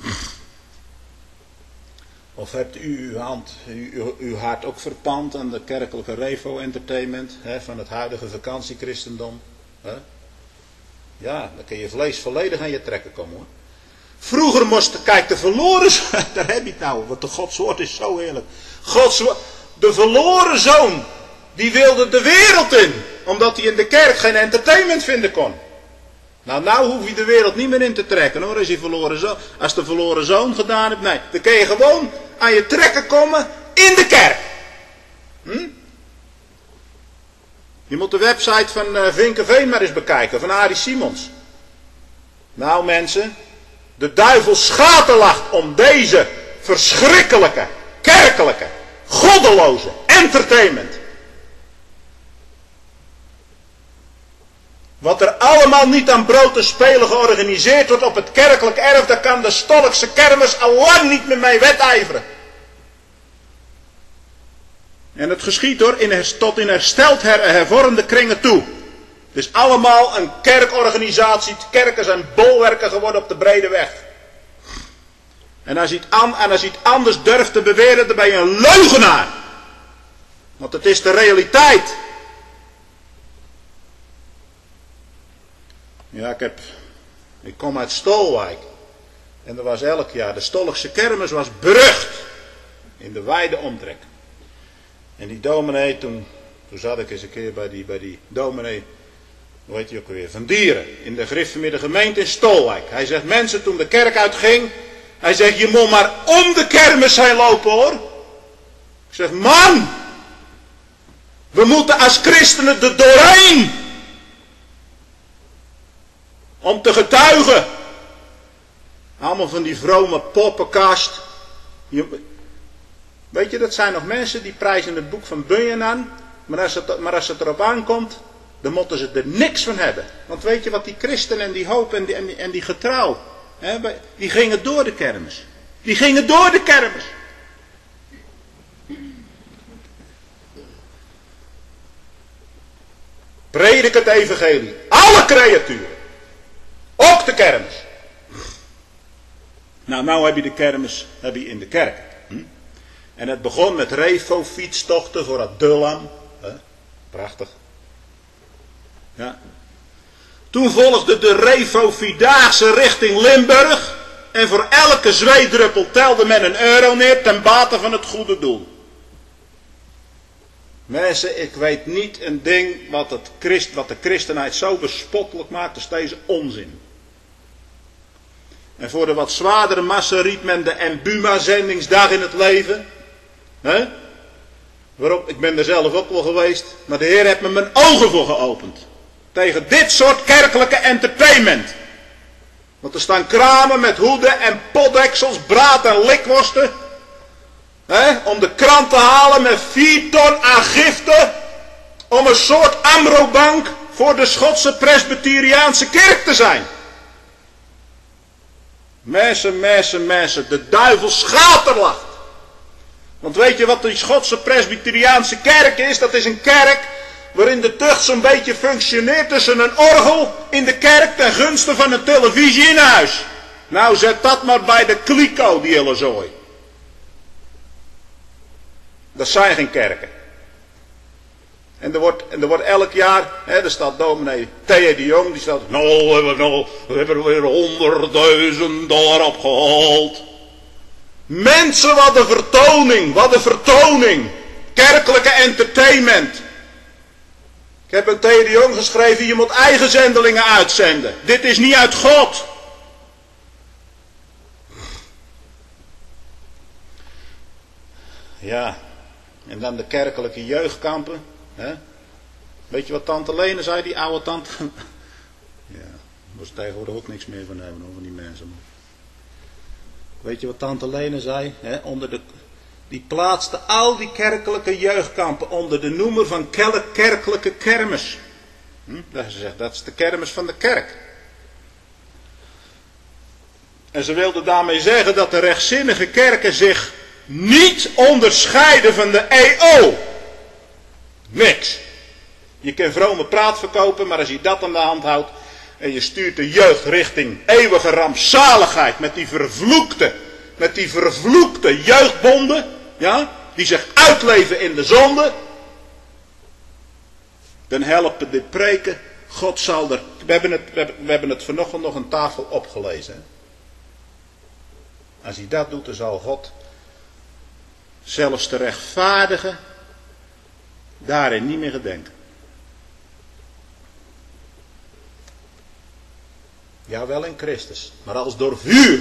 Of hebt u uw, hand, uw, uw hart ook verpand aan de kerkelijke revo-entertainment hè, van het huidige vakantiechristendom? Hè? Ja, dan kun je vlees volledig aan je trekken komen, hoor. Vroeger moesten, kijk, de verloren zoon, daar heb je het nou, want de Gods woord is zo heerlijk. Gods woord, de verloren zoon, die wilde de wereld in, omdat hij in de kerk geen entertainment vinden kon. Nou, nou hoef je de wereld niet meer in te trekken, hoor, als je verloren zoon, als de verloren zoon gedaan hebt. Nee, dan kun je gewoon aan je trekken komen in de kerk. Hm? Je moet de website van uh, Vinkeveen maar eens bekijken, van Arie Simons. Nou mensen, de duivel schaterlacht om deze verschrikkelijke, kerkelijke, goddeloze entertainment. Wat er allemaal niet aan brood en spelen georganiseerd wordt op het kerkelijk erf, daar kan de Stolkse kermis al lang niet meer mee wedijveren. En het geschiet hoor, in, tot in hersteld her, hervormde kringen toe. Het is allemaal een kerkorganisatie, kerken zijn bolwerken geworden op de brede weg. En als je het, an, en als je het anders durft te beweren, dan ben je een leugenaar. Want het is de realiteit. Ja, ik heb, ik kom uit Stolwijk. En er was elk jaar, de Stolkse kermis was berucht. In de wijde omtrek. En die dominee, toen, toen zat ik eens een keer bij die, bij die dominee, hoe heet die ook alweer, Van Dieren. In de Griffemidde gemeente in Stolwijk. Hij zegt, mensen, toen de kerk uitging. Hij zegt, je moet maar om de kermis heen lopen, hoor. Ik zeg, man. We moeten als christenen er doorheen. Om te getuigen. Allemaal van die vrome poppenkast. Weet je, dat zijn nog mensen die prijzen het boek van Bunyan aan. Maar als, het, maar als het erop aankomt, dan moeten ze er niks van hebben. Want weet je wat die christen en die hoop en die, en die, en die getrouw. Hè, die gingen door de kermis. Die gingen door de kermis. Predik het evangelie. Alle creaturen. Ook de kermis. Nou, nou heb je de kermis heb je in de kerk. Hm? En het begon met revo-fietstochten voor het Dullam. Hè? Prachtig. Ja. Toen volgde de revo-vierdaagse richting Limburg. En voor elke zweedruppel telde men een euro neer ten bate van het goede doel. Mensen, ik weet niet een ding wat, het Christ, wat de christenheid zo bespottelijk maakt als deze onzin. En voor de wat zwaardere massa riep men de Embuma-zendingsdag in het leven. He? Waarop, ik ben er zelf ook wel geweest, maar de Heer heeft me mijn ogen voor geopend. Tegen dit soort kerkelijke entertainment. Want er staan kramen met hoeden en potdeksels, braad en likworsten. He? Om de krant te halen met vier ton aan giften. Om een soort Amrobank voor de Schotse Presbyteriaanse kerk te zijn. Mensen, mensen, mensen, de duivel schaterlacht. Want weet je wat die Schotse Presbyteriaanse kerk is? Dat is een kerk waarin de tucht zo'n beetje functioneert tussen een orgel in de kerk ten gunste van een televisie in huis. Nou, zet dat maar bij de kliko, die hele zooi. Dat zijn geen kerken. En er wordt, en er wordt elk jaar, hè, er staat dominee Thea de Jong, die staat, nou, we hebben, nou, we hebben er weer honderdduizend dollar opgehaald. Mensen, wat een vertoning, wat een vertoning. Kerkelijke entertainment. Ik heb een Thea de Jong geschreven, je moet eigen zendelingen uitzenden. Dit is niet uit God. Ja, en dan de kerkelijke jeugdkampen. Hè? Weet je wat tante Lene zei, die oude tante? Ja, daar moet ze tegenwoordig ook niks meer van hebben, over die mensen. Weet je wat tante Lene zei? Hè? Onder de, die plaatste al die kerkelijke jeugdkampen onder de noemer van kerkelijke kermis. Hm? Dat, ze zegt, dat is de kermis van de kerk. En ze wilde daarmee zeggen dat de rechtzinnige kerken zich niet onderscheiden van de E O. Niks. Je kan vrome praat verkopen, maar als je dat aan de hand houdt en je stuurt de jeugd richting eeuwige rampzaligheid met die vervloekte, met die vervloekte jeugdbonden, ja, die zich uitleven in de zonde, dan helpen de preken. God zal er. We hebben het, we hebben, we hebben het vanochtend nog aan tafel opgelezen. Hè? Als hij dat doet, dan zal God zelfs de rechtvaardigen daarin niet meer gedenken. Ja, wel in Christus, maar als door vuur.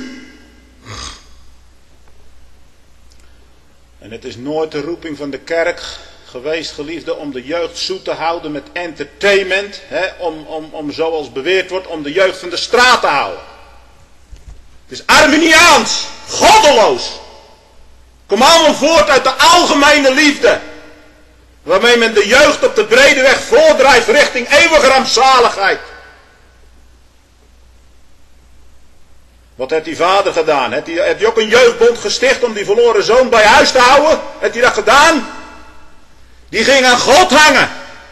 En het is nooit de roeping van de kerk geweest, geliefde, om de jeugd zoet te houden met entertainment. Hè, om, om, om, zoals beweerd wordt, om de jeugd van de straat te houden. Het is Arminiaans, goddeloos. Kom allemaal voort uit de algemene liefde. Waarmee men de jeugd op de brede weg voordrijft richting eeuwige rampzaligheid. Wat heeft die vader gedaan? Heeft hij, heeft hij ook een jeugdbond gesticht om die verloren zoon bij huis te houden? Heeft hij dat gedaan? Die ging aan God hangen.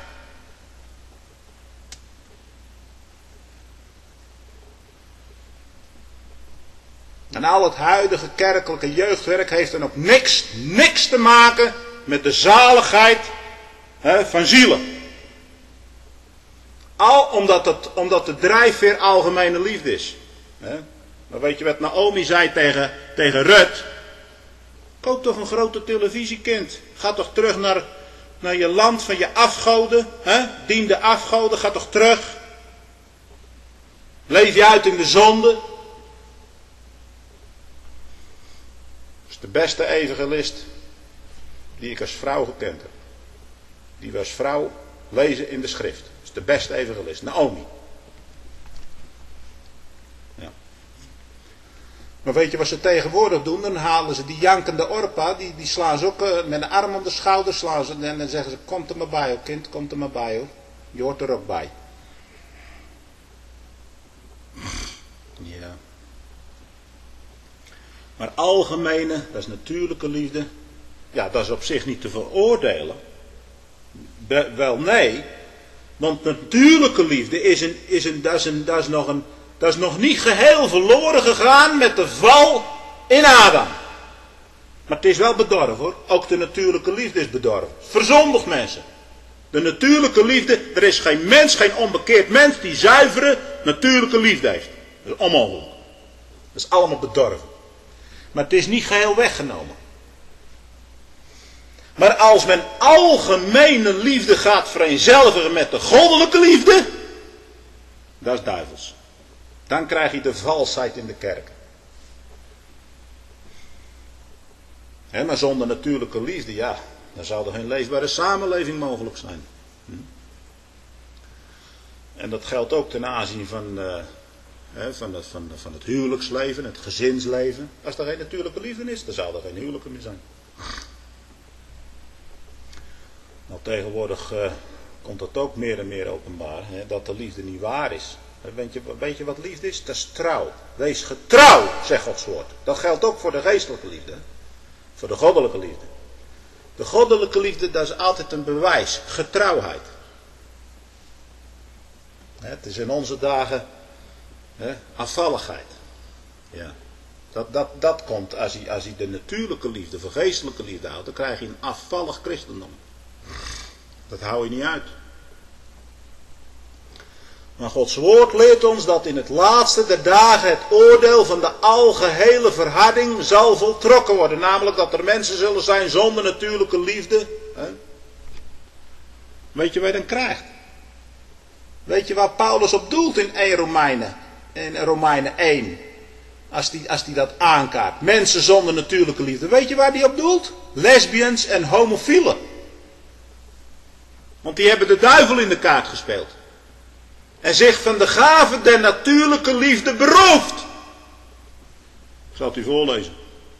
En al het huidige kerkelijke jeugdwerk heeft dan ook niks, niks te maken met de zaligheid hè, van zielen. Al omdat, het, omdat de drijfveer algemene liefde is. Hè. Maar weet je wat Naomi zei tegen, tegen Rut? Koop toch een grote televisiekind. Ga toch terug naar, naar je land van je afgoden. Hè? Dien de afgoden, ga toch terug. Leef je uit in de zonde. Dat is de beste evangelist die ik als vrouw gekend heb. Die was vrouw lezen in de schrift. Dat is de beste evangelist. Naomi. Ja. Maar weet je wat ze tegenwoordig doen? Dan halen ze die jankende Orpa, die, die slaan ze ook uh, met een arm om de schouder, slaan ze, en dan zeggen ze, kom er maar bij hoor kind, kom er maar bij hoor. Je hoort er ook bij. Ja. Maar algemene, dat is natuurlijke liefde, ja, dat is op zich niet te veroordelen. Be, wel nee, want natuurlijke liefde is, een, is, een, dat is, een, dat is nog een... Dat is nog niet geheel verloren gegaan met de val in Adam. Maar het is wel bedorven hoor. Ook de natuurlijke liefde is bedorven. Verzondigd mensen. De natuurlijke liefde, er is geen mens, geen onbekeerd mens die zuivere natuurlijke liefde heeft. Dat is onmogelijk. Dat is allemaal bedorven. Maar het is niet geheel weggenomen. Maar als men algemene liefde gaat vereenzelvigen met de goddelijke liefde, dat is duivels. Dan krijg je de valsheid in de kerk. He, maar zonder natuurlijke liefde, ja, dan zou er geen leefbare samenleving mogelijk zijn. Hm? En dat geldt ook ten aanzien van, uh, he, van, het, van, van het huwelijksleven, het gezinsleven. Als er geen natuurlijke liefde is, dan zou er geen huwelijken meer zijn. Nou, tegenwoordig uh, komt dat ook meer en meer openbaar, he, dat de liefde niet waar is. Weet je, weet je wat liefde is? Dat is trouw. Wees getrouw, zegt Gods woord. Dat geldt ook voor de geestelijke liefde. Voor de goddelijke liefde. De goddelijke liefde, dat is altijd een bewijs. Getrouwheid. Het is in onze dagen he, afvalligheid. Ja. Dat, dat, dat komt als je, als je de natuurlijke liefde, voor geestelijke liefde houdt, dan krijg je een afvallig christendom. Dat hou je niet uit. Maar Gods woord leert ons dat in het laatste der dagen het oordeel van de algehele verharding zal voltrokken worden. Namelijk dat er mensen zullen zijn zonder natuurlijke liefde. Hè? Weet je wat je dan krijgt? Weet je waar Paulus op doelt in één Romeinen? In Romeinen één. Als die, als die dat aankaart. Mensen zonder natuurlijke liefde. Weet je waar die op doelt? Lesbians en homofielen. Want die hebben de duivel in de kaart gespeeld. En zich van de gave der natuurlijke liefde beroofd. Ik zal het u voorlezen.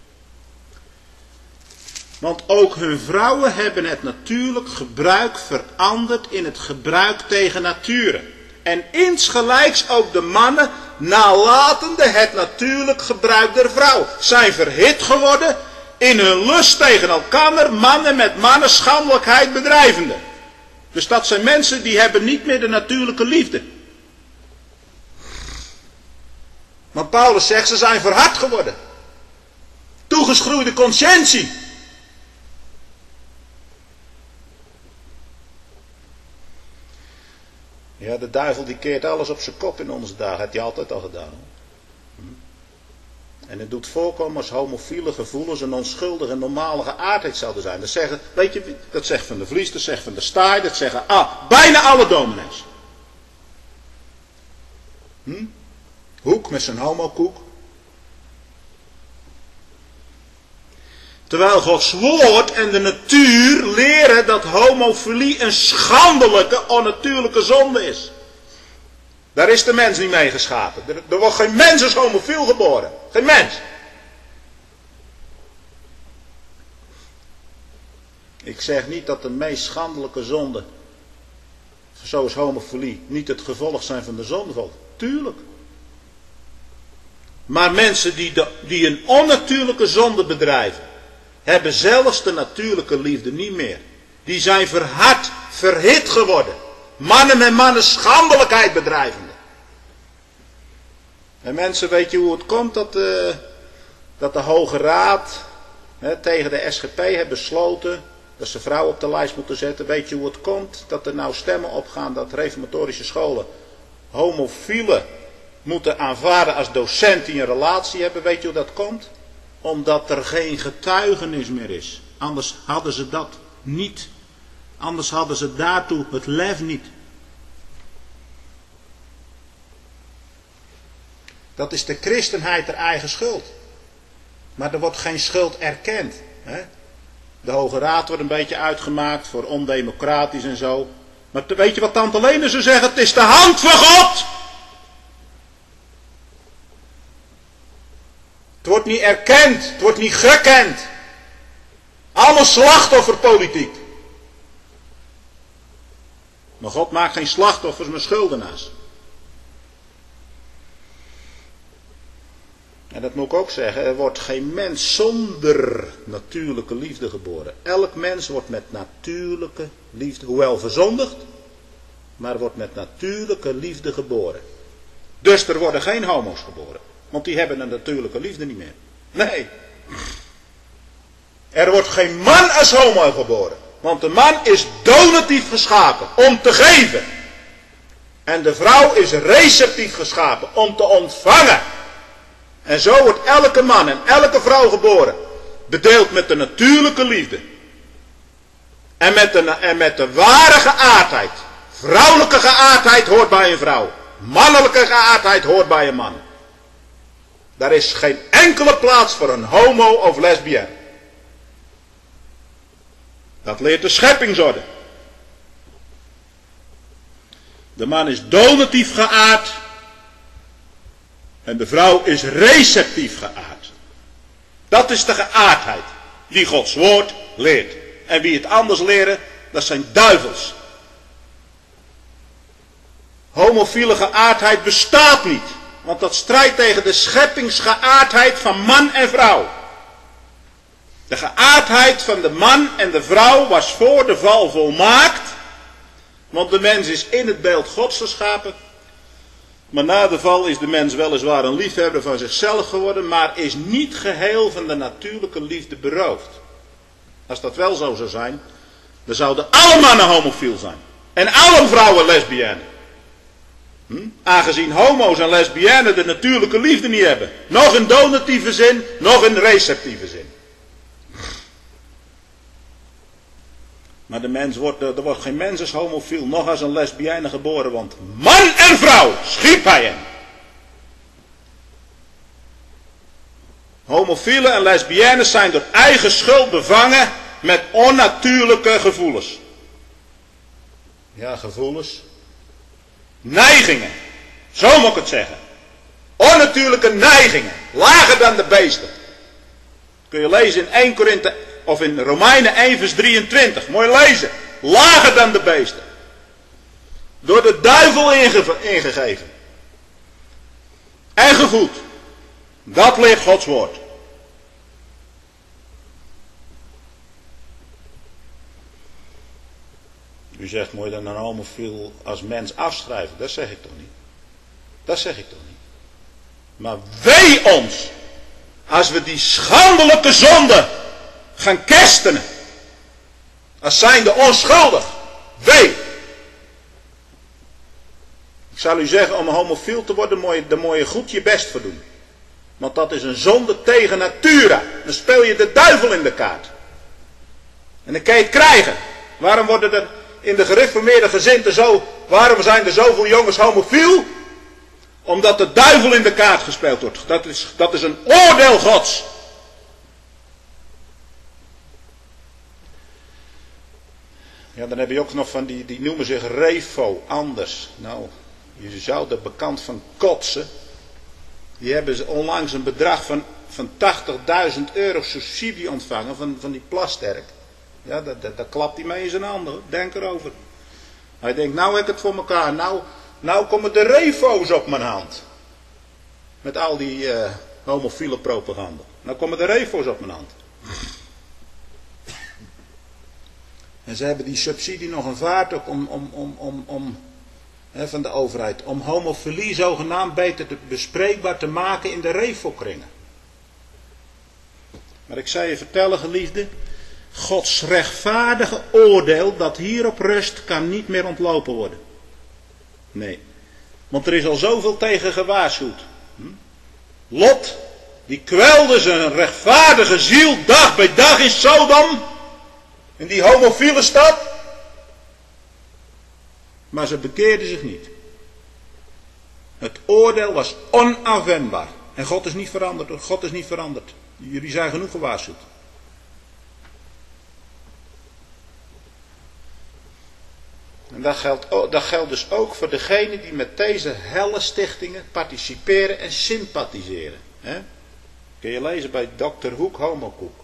Want ook hun vrouwen hebben het natuurlijk gebruik veranderd in het gebruik tegen nature. En insgelijks ook de mannen, nalatende het natuurlijk gebruik der vrouw, zijn verhit geworden in hun lust tegen elkander, mannen met mannen schandelijkheid bedrijvende. Dus dat zijn mensen die hebben niet meer de natuurlijke liefde. Maar Paulus zegt, ze zijn verhard geworden. Toegeschroeide conscientie. Ja, de duivel die keert alles op zijn kop in onze dagen. Dat heeft hij altijd al gedaan. En het doet voorkomen als homofiele gevoelens een onschuldige en normale geaardheid zouden zijn. Dat, zeggen, weet je, dat zegt Van der Vlies, dat zegt Van der Staaij, dat zeggen ah, bijna alle dominees. Hm? Hoek met zijn homokoek. Terwijl Gods woord en de natuur leren dat homofilie een schandelijke, onnatuurlijke zonde is. Daar is de mens niet mee geschapen. Er, er wordt geen mens als homofiel geboren. Geen mens. Ik zeg niet dat de meest schandelijke zonde, zoals homofilie, niet het gevolg zijn van de zondeval. Tuurlijk. Maar mensen die, de, die een onnatuurlijke zonde bedrijven, hebben zelfs de natuurlijke liefde niet meer. Die zijn verhard, verhit geworden. Mannen met mannen schandelijkheid bedrijvende. En mensen, weet je hoe het komt dat de, dat de Hoge Raad hè, tegen de S G P heeft besloten dat ze vrouwen op de lijst moeten zetten. Weet je hoe het komt dat er nou stemmen opgaan dat reformatorische scholen homofielen moeten aanvaarden als docent die een relatie hebben. Weet je hoe dat komt? Omdat er geen getuigenis meer is. Anders hadden ze dat niet. Anders hadden ze daartoe het lef niet. Dat is de christenheid ter eigen schuld. Maar er wordt geen schuld erkend. Hè? De Hoge Raad wordt een beetje uitgemaakt voor ondemocratisch en zo. Maar weet je wat tante Lene zou zeggen? Het is de hand van God! Het wordt niet erkend, het wordt niet gekend. Allemaal slachtofferpolitiek. Maar God maakt geen slachtoffers, maar schuldenaars. En dat moet ik ook zeggen, er wordt geen mens zonder natuurlijke liefde geboren. Elk mens wordt met natuurlijke liefde, hoewel verzondigd, maar wordt met natuurlijke liefde geboren. Dus er worden geen homo's geboren. Want die hebben een natuurlijke liefde niet meer. Nee. Er wordt geen man als homo geboren. Want de man is donatief geschapen om te geven. En de vrouw is receptief geschapen om te ontvangen. En zo wordt elke man en elke vrouw geboren. Bedeeld met de natuurlijke liefde. En met de, en met de ware geaardheid. Vrouwelijke geaardheid hoort bij een vrouw. Mannelijke geaardheid hoort bij een man. Daar is geen enkele plaats voor een homo of lesbienne. Dat leert de scheppingsorde. De man is donatief geaard. En de vrouw is receptief geaard. Dat is de geaardheid die Gods woord leert. En wie het anders leren, dat zijn duivels. Homofiele geaardheid bestaat niet. Want dat strijdt tegen de scheppingsgeaardheid van man en vrouw. De geaardheid van de man en de vrouw was voor de val volmaakt. Want de mens is in het beeld Gods geschapen. Maar na de val is de mens weliswaar een liefhebber van zichzelf geworden. Maar is niet geheel van de natuurlijke liefde beroofd. Als dat wel zo zou zijn, dan zouden alle mannen homofiel zijn. En alle vrouwen lesbienne. Hm? Aangezien homo's en lesbiennes de natuurlijke liefde niet hebben. Nog in donatieve zin, nog in receptieve zin. Maar de mens wordt, er wordt geen mens als homofiel, nog als een lesbienne geboren. Want man en vrouw schiep hij hem. Homofielen en lesbiennes zijn door eigen schuld bevangen met onnatuurlijke gevoelens. Ja, gevoelens. Neigingen. Zo moet ik het zeggen. Onnatuurlijke neigingen. Lager dan de beesten. Kun je lezen in Eerste Korinthe of in Romeinen één vers drieëntwintig. Mooi lezen. Lager dan de beesten. Door de duivel inge- ingegeven. En gevoed. Dat leert Gods woord. U zegt, moet je dan een homofiel als mens afschrijven? Dat zeg ik toch niet. Dat zeg ik toch niet. Maar wee ons, als we die schandelijke zonde gaan kerstenen. Als zijnde onschuldig. Wee. Ik zal u zeggen, om een homofiel te worden, moet je, daar moet je goed je best voor doen. Want dat is een zonde tegen natura. Dan speel je de duivel in de kaart. En dan kan je het krijgen. Waarom worden er in de gereformeerde gezinten zo, waarom zijn er zoveel jongens homofiel? Omdat de duivel in de kaart gespeeld wordt. Dat is, dat is een oordeel Gods. Ja, dan heb je ook nog van die, die noemen zich refo, anders. Nou, je zou er bekend van kotsen. Die hebben onlangs een bedrag van, van tachtigduizend euro subsidie ontvangen van, van die Plasterk. Ja, dat, dat, dat klapt hij mee in zijn handen. Denk erover. Hij denkt, nou heb ik het voor elkaar. Nou, nou komen de refo's op mijn hand. Met al die uh, homofiele propaganda. Nou komen de refo's op mijn hand. En ze hebben die subsidie nog aanvaard ook om, om, om, om, om hè, van de overheid. Om homofilie zogenaamd beter te, bespreekbaar te maken in de refokringen. Maar ik zou je vertellen, geliefde. Gods rechtvaardige oordeel dat hierop rust kan niet meer ontlopen worden. Nee. Want er is al zoveel tegen gewaarschuwd. Hm? Lot, die kwelde zijn rechtvaardige ziel dag bij dag in Sodom. In die homofiele stad. Maar ze bekeerden zich niet. Het oordeel was onafwendbaar. En God is niet veranderd. God is niet veranderd. Jullie zijn genoeg gewaarschuwd. En dat geldt, dat geldt dus ook voor degenen die met deze helle stichtingen participeren en sympathiseren. He? Kun je lezen bij dokter Hoek Homokoek.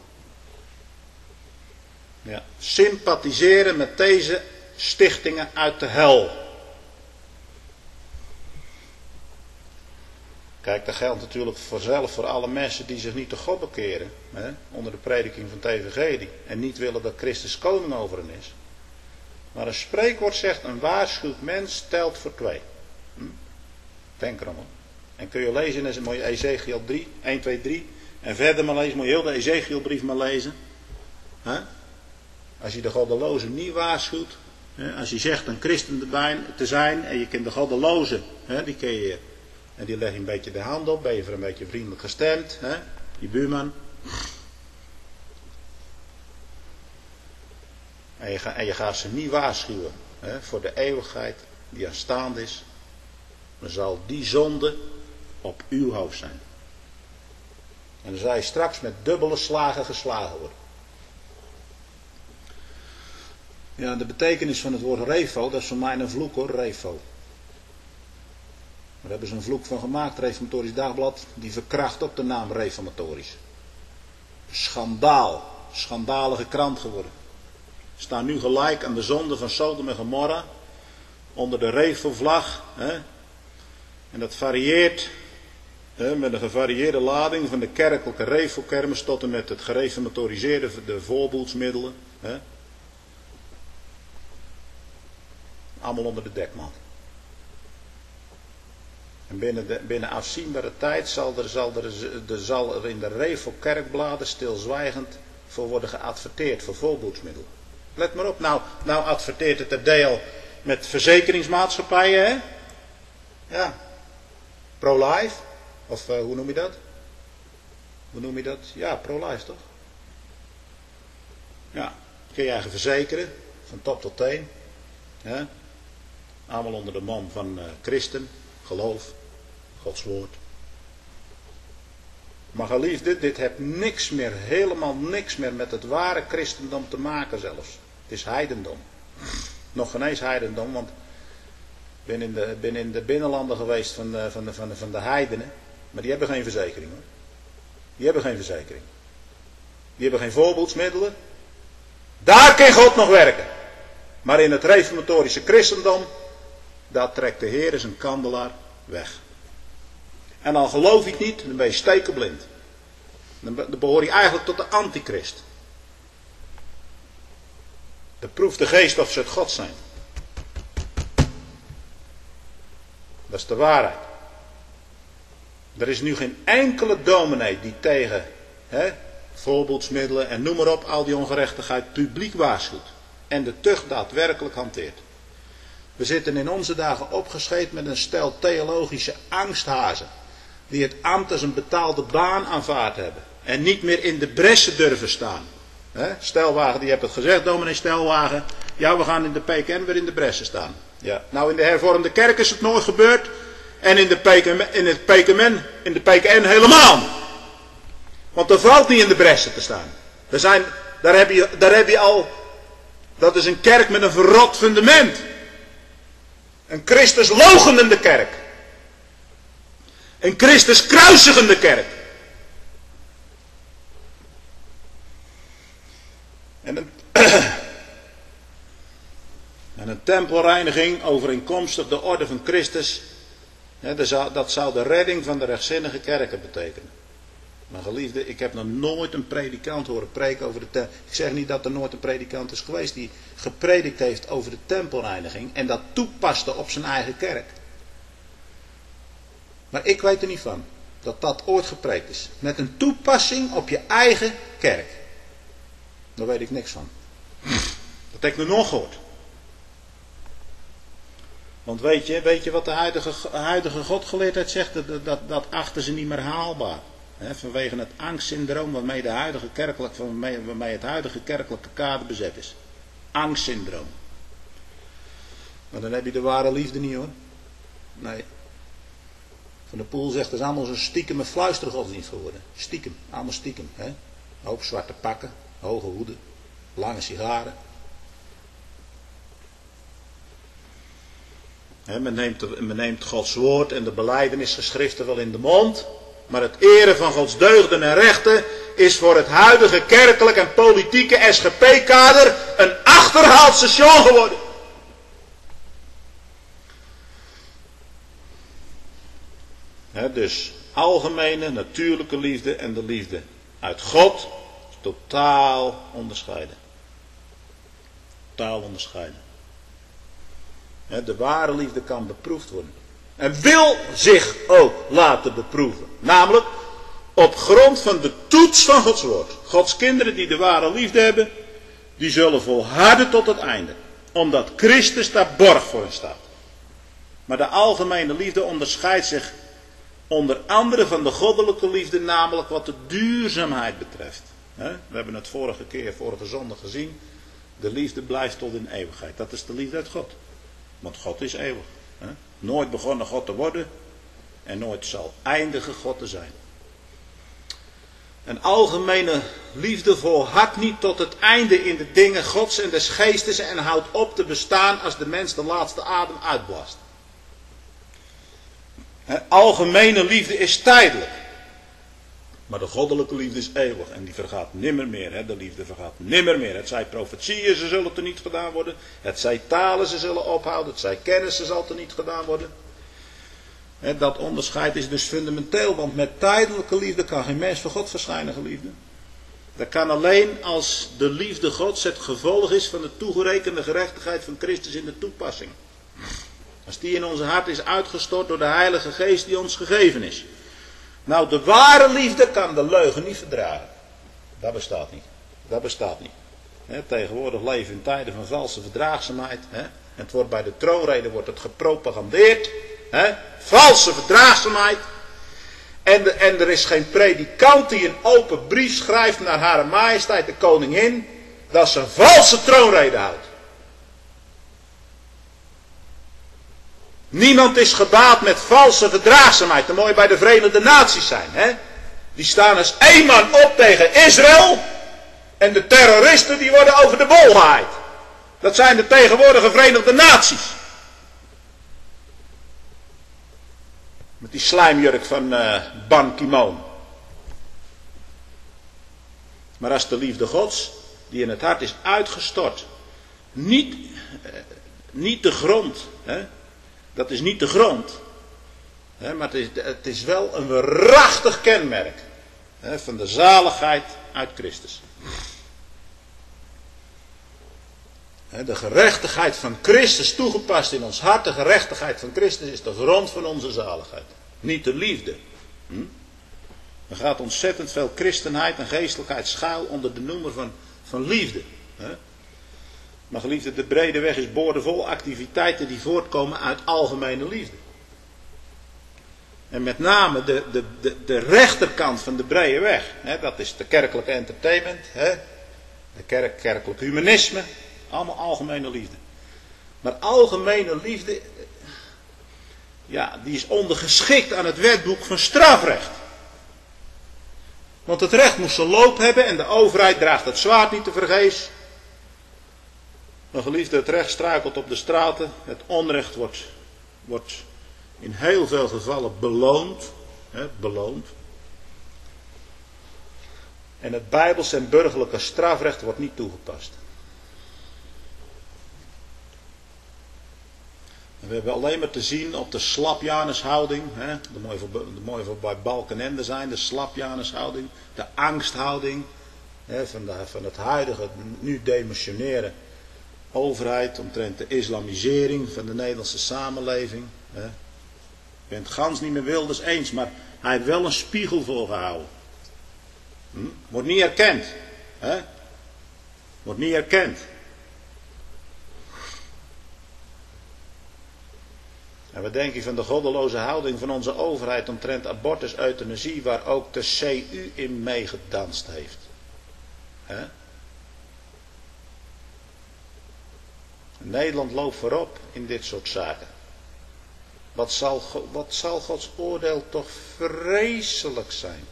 Ja. Sympathiseren met deze stichtingen uit de hel. Kijk, dat geldt natuurlijk vanzelf voor alle mensen die zich niet tot God bekeren. Hè, onder de prediking van het evangelie. En niet willen dat Christus koning over hen is. Maar een spreekwoord zegt, een waarschuwd mens telt voor twee. Hm? Denk erom. En kun je lezen in mooie Ezekiel drie, één, twee, drie. En verder maar lezen, moet je heel de Ezekielbrief maar lezen. Hè? Als je de goddeloze niet waarschuwt. Hè? Als je zegt een christen te zijn en je kent de goddeloze. Hè? Die ken je. En die leg je een beetje de hand op. Ben je voor een beetje vriendelijk gestemd. Hè? Je buurman. En je, ga, en je gaat ze niet waarschuwen. Hè? Voor de eeuwigheid die aanstaand is. dan zal die zonde op uw hoofd zijn. En dan zal je straks met dubbele slagen geslagen worden. Ja, de betekenis van het woord refo, dat is voor mij een vloek hoor, refo. Daar hebben ze een vloek van gemaakt, Reformatorisch Dagblad, die verkracht op de naam Reformatorisch. Schandaal, schandalige krant geworden. Staan nu gelijk aan de zonde van Sodom en Gomorra, onder de Refo-vlag. Hè? En dat varieert hè, met een gevarieerde lading van de kerkelijke Refo-kermis tot en met het gereformatoriseerde, de voorboedsmiddelen. Hè? Allemaal onder de dekman. En binnen, de, binnen afzienbare tijd zal er, zal, er, er, zal er in de Refo-kerkbladen stilzwijgend voor worden geadverteerd voor voorboedsmiddelen. Let maar op, nou, nou adverteert het er deel met verzekeringsmaatschappijen, hè? Ja. Pro-life, of uh, hoe noem je dat? Hoe noem je dat? Ja, pro-life toch? Ja, kun je eigen verzekeren, van top tot teen. Hè? Allemaal onder de man van uh, christen, geloof, Gods woord. Maar geliefde, dit heeft niks meer, helemaal niks meer met het ware christendom te maken zelfs. Het is heidendom. Nog geen eens heidendom, want ik ben in de, ben in de binnenlanden geweest van de, van, de, van, de, van de heidenen. Maar die hebben geen verzekering hoor. Die hebben geen verzekering. Die hebben geen voorboedsmiddelen. Daar kan God nog werken. Maar in het reformatorische christendom, daar trekt de Heer zijn kandelaar weg. En dan geloof je het niet, dan ben je stekenblind. Dan behoor je eigenlijk tot de antichrist. De proef de geest of ze het God zijn. Dat is de waarheid. Er is nu geen enkele dominee die tegen hè, voorboedsmiddelen en noem maar op, al die ongerechtigheid publiek waarschuwt. En de tucht daadwerkelijk hanteert. We zitten in onze dagen opgescheept met een stel theologische angsthazen. Die het ambt als een betaalde baan aanvaard hebben. En niet meer in de bressen durven staan. He? Stelwagen, die hebt het gezegd, dominee Stelwagen. Ja, we gaan in de P K N weer in de bressen staan. Ja. Nou, in de hervormde kerk is het nooit gebeurd. En in de P K N, in het P K N, in de P K N helemaal niet. Want er valt niet in de bressen te staan. Er zijn, daar, heb je, daar heb je al... Dat is een kerk met een verrot fundament. Een Christus loochenende kerk. Een Christus kruisigende kerk. En een, en een tempelreiniging overeenkomstig de orde van Christus. Hè, dat, zou, dat zou de redding van de rechtzinnige kerken betekenen. Maar geliefde, ik heb nog nooit een predikant horen preken over de tempel. Ik zeg niet dat er nooit een predikant is geweest die gepredikt heeft over de tempelreiniging. En dat toepaste op zijn eigen kerk. Maar ik weet er niet van. Dat dat ooit gepreekt is. Met een toepassing op je eigen kerk. Daar weet ik niks van. Dat heb ik nog nooit gehoord. Want weet je, weet je wat de huidige, huidige godgeleerdheid zegt? Dat, dat, dat achten ze niet meer haalbaar. He, vanwege het angstsyndroom waarmee, de huidige kerkelijk, waarmee, waarmee het huidige kerkelijke kader bezet is. Angstsyndroom. Maar dan heb je de ware liefde niet hoor. Nee. Van der Poel zegt, het is allemaal zo'n stiekem en fluistergodsdienst geworden. Stiekem, allemaal stiekem. Hè? Hoop zwarte pakken, hoge hoeden, lange sigaren. He, men, neemt, men neemt Gods woord en de belijdenisgeschriften wel in de mond. Maar het eren van Gods deugden en rechten is voor het huidige kerkelijk en politieke S G P-kader een achterhaald station geworden. He, dus algemene, natuurlijke liefde en de liefde uit God is totaal onderscheiden. Totaal onderscheiden. He, de ware liefde kan beproefd worden. En wil zich ook laten beproeven. Namelijk op grond van de toets van Gods woord. Gods kinderen die de ware liefde hebben, die zullen volharden tot het einde. Omdat Christus daar borg voor hen staat. Maar de algemene liefde onderscheidt zich onder andere van de goddelijke liefde, namelijk wat de duurzaamheid betreft. We hebben het vorige keer, vorige zondag gezien. De liefde blijft tot in eeuwigheid. Dat is de liefde uit God. Want God is eeuwig. Nooit begonnen God te worden en nooit zal eindigen God te zijn. Een algemene liefde volhardt niet tot het einde in de dingen Gods en des geestes en houdt op te bestaan als de mens de laatste adem uitblast. Een algemene liefde is tijdelijk. Maar de goddelijke liefde is eeuwig en die vergaat nimmer meer. Hè? De liefde vergaat nimmer meer. Het zij profetieën, ze zullen teniet gedaan worden. Het zij talen, ze zullen ophouden. Het zij kennis, ze zal teniet gedaan worden. Hè, dat onderscheid is dus fundamenteel, want met tijdelijke liefde kan geen mens voor God verschijnen, geliefde. Dat kan alleen als de liefde Gods het gevolg is van de toegerekende gerechtigheid van Christus in de toepassing. Als die in onze hart is uitgestort door de Heilige Geest die ons gegeven is. Nou, de ware liefde kan de leugen niet verdragen. Dat bestaat niet. Dat bestaat niet. He, tegenwoordig leven we in tijden van valse verdraagzaamheid. He. En het wordt bij de troonrede wordt het gepropagandeerd. He. Valse verdraagzaamheid. En, de, en er is geen predikant die een open brief schrijft naar Hare Majesteit de Koningin. Dat ze een valse troonrede houdt. Niemand is gebaat met valse verdraagzaamheid. Dan moet je bij de Verenigde Naties zijn. Hè? Die staan als één man op tegen Israël. En de terroristen die worden over de bol gehaaid. Dat zijn de tegenwoordige Verenigde Naties. Met die slijmjurk van uh, Ban Ki-moon. Maar als de liefde Gods, die in het hart is uitgestort, niet, uh, niet de grond... Hè? Dat is niet de grond. Hè, maar het is, het is wel een waarachtig kenmerk. Hè, van de zaligheid uit Christus. Hè, de gerechtigheid van Christus toegepast in ons hart. De gerechtigheid van Christus is de grond van onze zaligheid. Niet de liefde. Hm? Er gaat ontzettend veel christenheid en geestelijkheid schuil onder de noemer van, van liefde. Hè? Maar geliefde, de brede weg is boordevol activiteiten die voortkomen uit algemene liefde. En met name de, de, de, de rechterkant van de brede weg. Hè, dat is de kerkelijke entertainment. Hè, de kerk, kerkelijk humanisme. Allemaal algemene liefde. Maar algemene liefde, ja, die is ondergeschikt aan het wetboek van strafrecht. Want het recht moest zijn loop hebben en de overheid draagt het zwaard niet te vergeefs. Maar geliefde, het recht struikelt op de straten. Het onrecht wordt, wordt in heel veel gevallen beloond. Hè, beloond. En het bijbels en burgerlijke strafrecht wordt niet toegepast. En we hebben alleen maar te zien op de slapjanushouding. Hè, de mooie voor, de mooie voor bij Balkenende zijn. De slapjanushouding. De angsthouding. Hè, van, de, van het huidige, nu demissionaire overheid omtrent de islamisering van de Nederlandse samenleving. Hè. Ik ben het gans niet met Wilders eens, maar hij heeft wel een spiegel voorgehouden. Hm? Wordt niet erkend. Hè? Wordt niet erkend. En wat denk je van de goddeloze houding van onze overheid omtrent abortus, euthanasie, waar ook de C U in meegedanst heeft? Hè? Nederland loopt voorop in dit soort zaken. Wat zal, wat zal Gods oordeel toch vreselijk zijn?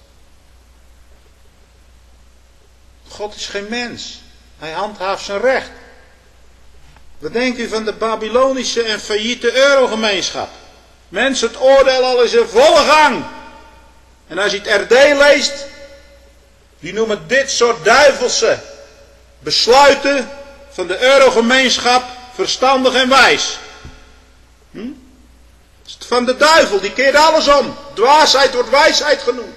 God is geen mens. Hij handhaaft zijn recht. Wat denkt u van de Babylonische en failliete eurogemeenschap? Mensen, het oordeel al is in volle gang. En als je het R D leest, die noemen dit soort duivelse besluiten van de eurogemeenschap verstandig en wijs. Hm? Het is van de duivel, die keert alles om. Dwaasheid wordt wijsheid genoemd.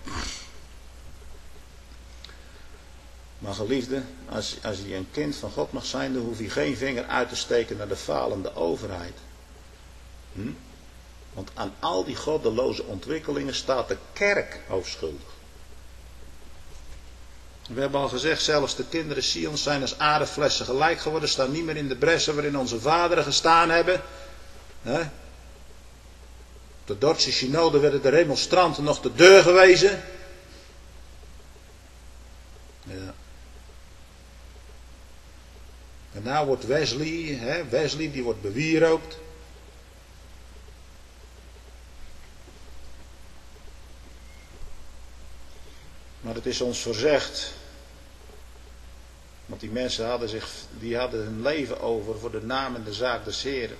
Maar geliefde, als, als je een kind van God mag zijn, dan hoef je geen vinger uit te steken naar de falende overheid. Hm? Want aan al die goddeloze ontwikkelingen staat de kerk hoofdschuldig. We hebben al gezegd, zelfs de kinderen Sions zijn als aardeflessen gelijk geworden, staan niet meer in de bressen waarin onze vaderen gestaan hebben. He? De Dordtse synode werden de remonstranten nog de deur gewezen. Ja. En nou wordt Wesley, he, Wesley die wordt bewierookt. Maar het is ons voorzegd. Want die mensen hadden, zich, die hadden hun leven over voor de naam en de zaak des Heren.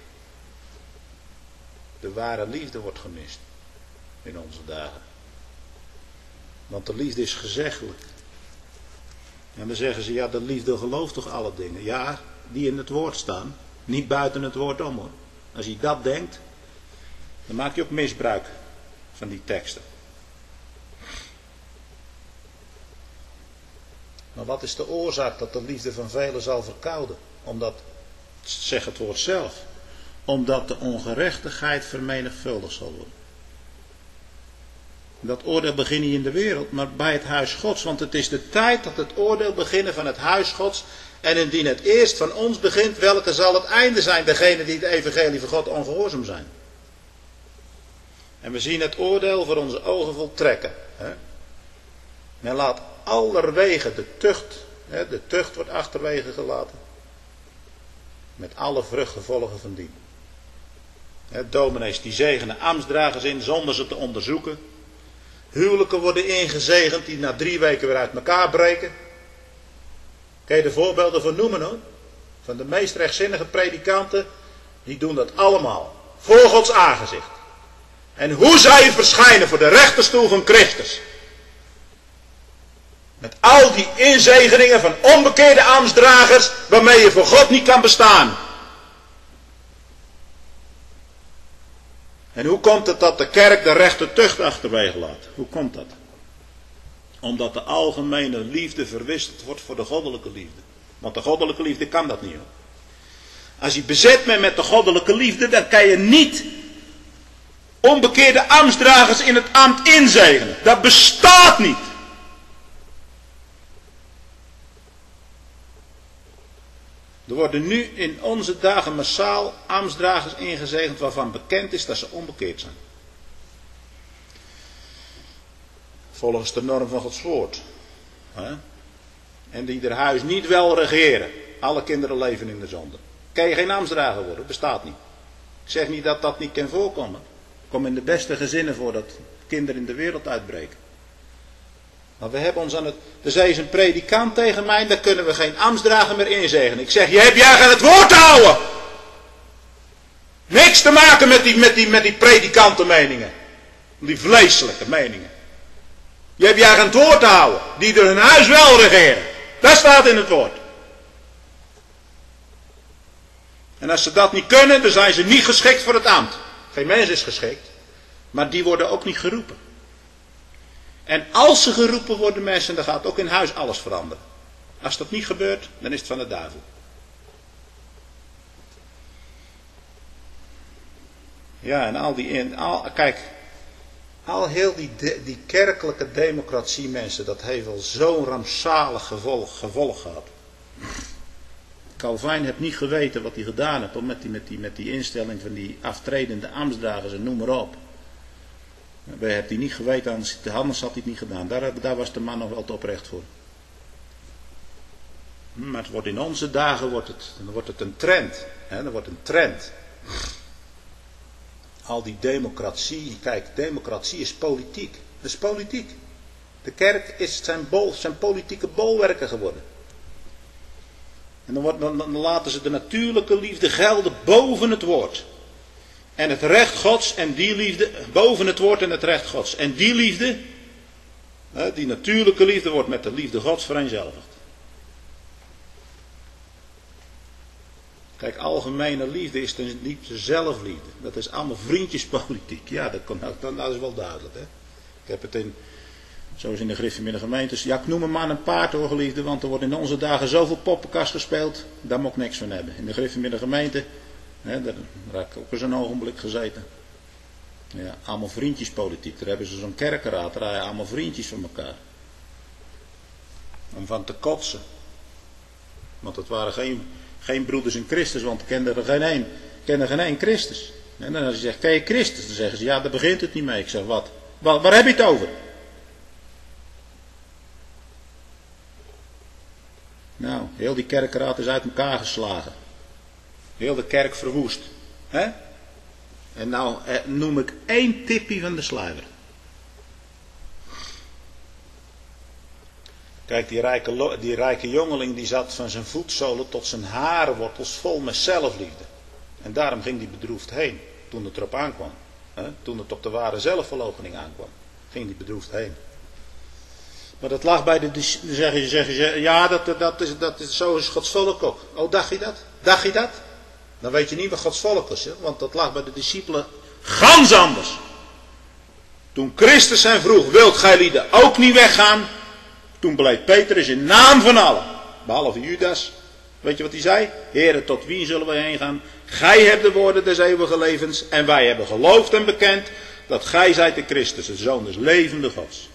De ware liefde wordt gemist in onze dagen. Want de liefde is gezeggelijk. En dan zeggen ze, ja, de liefde gelooft toch alle dingen. Ja, die in het woord staan. Niet buiten het woord om, hoor. Als je dat denkt, dan maak je ook misbruik van die teksten. Maar wat is de oorzaak dat de liefde van velen zal verkouden? Omdat, zegt het woord zelf, omdat de ongerechtigheid vermenigvuldigd zal worden. Dat oordeel begint niet in de wereld, maar bij het huis Gods. Want het is de tijd dat het oordeel beginnen van het huis Gods. En indien het eerst van ons begint, welke zal het einde zijn? Degene die het evangelie van God ongehoorzaam zijn. En we zien het oordeel voor onze ogen voltrekken. Hè? Men laat allerwege de tucht. Hè? De tucht wordt achterwege gelaten. Met alle vruchtgevolgen van dien. Hè, dominees die zegenen ambtsdragers in zonder ze te onderzoeken. Huwelijken worden ingezegend die na drie weken weer uit elkaar breken. Kun je de voorbeelden van noemen, hoor? Van de meest rechtzinnige predikanten, die doen dat allemaal. Voor Gods aangezicht. En hoe zou je verschijnen voor de rechterstoel van Christus? Met al die inzegeningen van onbekeerde ambtsdragers, waarmee je voor God niet kan bestaan. En hoe komt het dat de kerk de rechte tucht achterwege laat? Hoe komt dat? Omdat de algemene liefde verwisseld wordt voor de goddelijke liefde. Want de goddelijke liefde kan dat niet, hoor. Als je bezet bent met de goddelijke liefde, dan kan je niet onbekeerde ambtsdragers in het ambt inzegenen. Dat bestaat niet. Er worden nu in onze dagen massaal ambtsdragers ingezegend waarvan bekend is dat ze onbekeerd zijn. Volgens de norm van Gods woord. En die er huis niet wel regeren. Alle kinderen leven in de zonde. Kan je geen ambtsdrager worden? Bestaat niet. Ik zeg niet dat dat niet kan voorkomen. Het komt in de beste gezinnen voor dat kinderen in de wereld uitbreken. Maar we hebben ons aan het... Er zei eens een predikant tegen mij, daar kunnen we geen ambtsdrager meer inzegenen. Ik zeg, je hebt je aan het woord te houden. Niks te maken met die, met die, met die predikantenmeningen. Die vleeselijke meningen. Je hebt je aan het woord te houden. Die door hun huis wel regeren. Dat staat in het woord. En als ze dat niet kunnen, dan zijn ze niet geschikt voor het ambt. Geen mens is geschikt. Maar die worden ook niet geroepen. En als ze geroepen worden mensen, dan gaat ook in huis alles veranderen. Als dat niet gebeurt, dan is het van de duivel. Ja, en al die... In, al, kijk, al heel die, de, die kerkelijke democratie mensen, dat heeft wel zo'n rampzalig gevolg, gevolg gehad. Calvijn heeft niet geweten wat hij gedaan heeft met die, met, die, met die instelling van die aftredende ambtsdragers en noem maar op. Wij hebben die niet geweten, anders, anders had hij het niet gedaan. Daar, daar was de man nog wel te oprecht voor. Maar het wordt in onze dagen wordt het, dan wordt het een trend. Hè? Dan wordt een trend. Al die democratie, kijk, democratie is politiek. Dat is politiek. De kerk is zijn, bol, zijn politieke bolwerken geworden. En dan, wordt, dan, dan laten ze de natuurlijke liefde gelden boven het woord. En het recht Gods en die liefde, boven het woord en het recht Gods. En die liefde, die natuurlijke liefde, wordt met de liefde Gods vereenzelvigd. Kijk, algemene liefde is dus niet de zelfliefde. Dat is allemaal vriendjespolitiek. Ja, dat, kon, dat, dat is wel duidelijk. Hè? Ik heb het in, zoals in de Griffemiddag gemeentes. Ja, ik noem een man een paard hoor, geliefde. Want er wordt in onze dagen zoveel poppenkast gespeeld. Daar moet ik niks van hebben. In de Griffemiddag gemeente. He, daar heb ik ook eens een ogenblik gezeten. Ja, allemaal vriendjespolitiek. Daar hebben ze zo'n kerkenraad. Daar rijden allemaal vriendjes van elkaar. Om van te kotsen. Want het waren geen, geen broeders in Christus. Want ik kende er geen één. kende geen één Christus. En dan als je zegt, ken je Christus? Dan zeggen ze, ja, daar begint het niet mee. Ik zeg, wat? Waar, waar heb je het over? Nou, heel die kerkenraad is uit elkaar geslagen. Heel de kerk verwoest. Hè? En nou eh, noem ik één tipje van de sluier. Kijk, die rijke, die rijke jongeling die zat van zijn voetzolen tot zijn harenwortels vol met zelfliefde. En daarom ging hij bedroefd heen toen het erop aankwam. Hè? Toen het op de ware zelfverloochening aankwam, ging hij bedroefd heen. Maar dat lag bij de discipelen. Zeg je, zeg je, ja, dat, dat is, dat is, zo is Gods volk ook. Oh, dacht je dat? Dacht je dat? Dan weet je niet wat Gods volk is, hè? Want dat lag bij de discipelen gans anders. Toen Christus hen vroeg, wilt gij lieden ook niet weggaan? Toen bleek Petrus in naam van allen, behalve Judas. Weet je wat hij zei? Heere, tot wie zullen wij heen gaan? Gij hebt de woorden des eeuwige levens. En wij hebben geloofd en bekend dat gij zijt de Christus, de Zoon des levende Gods.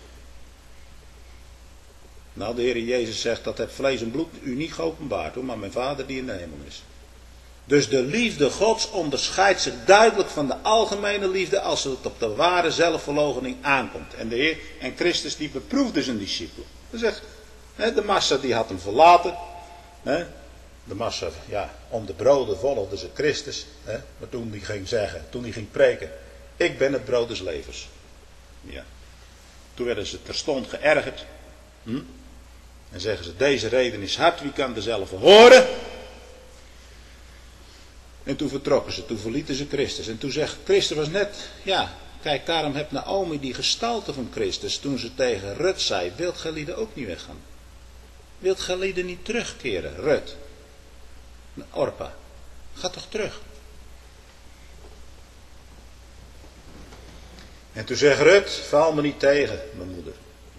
Nou, de Heer Jezus zegt, dat het vlees en bloed u niet geopenbaard, hoor, maar mijn Vader die in de hemel is. Dus de liefde Gods onderscheidt zich duidelijk van de algemene liefde als het op de ware zelfverloochening aankomt. En de Heer en Christus die beproefde zijn discipelen. Hij zegt, de massa die had hem verlaten. De massa, ja, om de broden volgde ze Christus. Maar toen hij ging zeggen, toen hij ging preken, ik ben het brood des levens. Ja. Toen werden ze terstond geërgerd. Hm? En zeggen ze, deze reden is hard, wie kan dezelfde horen? En toen vertrokken ze, toen verlieten ze Christus. En toen zegt, Christus was net, ja, kijk, daarom heeft Naomi die gestalte van Christus, toen ze tegen Rut zei, wilt gij lieden ook niet weggaan? Wilt gij lieden niet terugkeren, Rut? Orpa, ga toch terug. En toen zegt Rut, val me niet tegen, mijn moeder.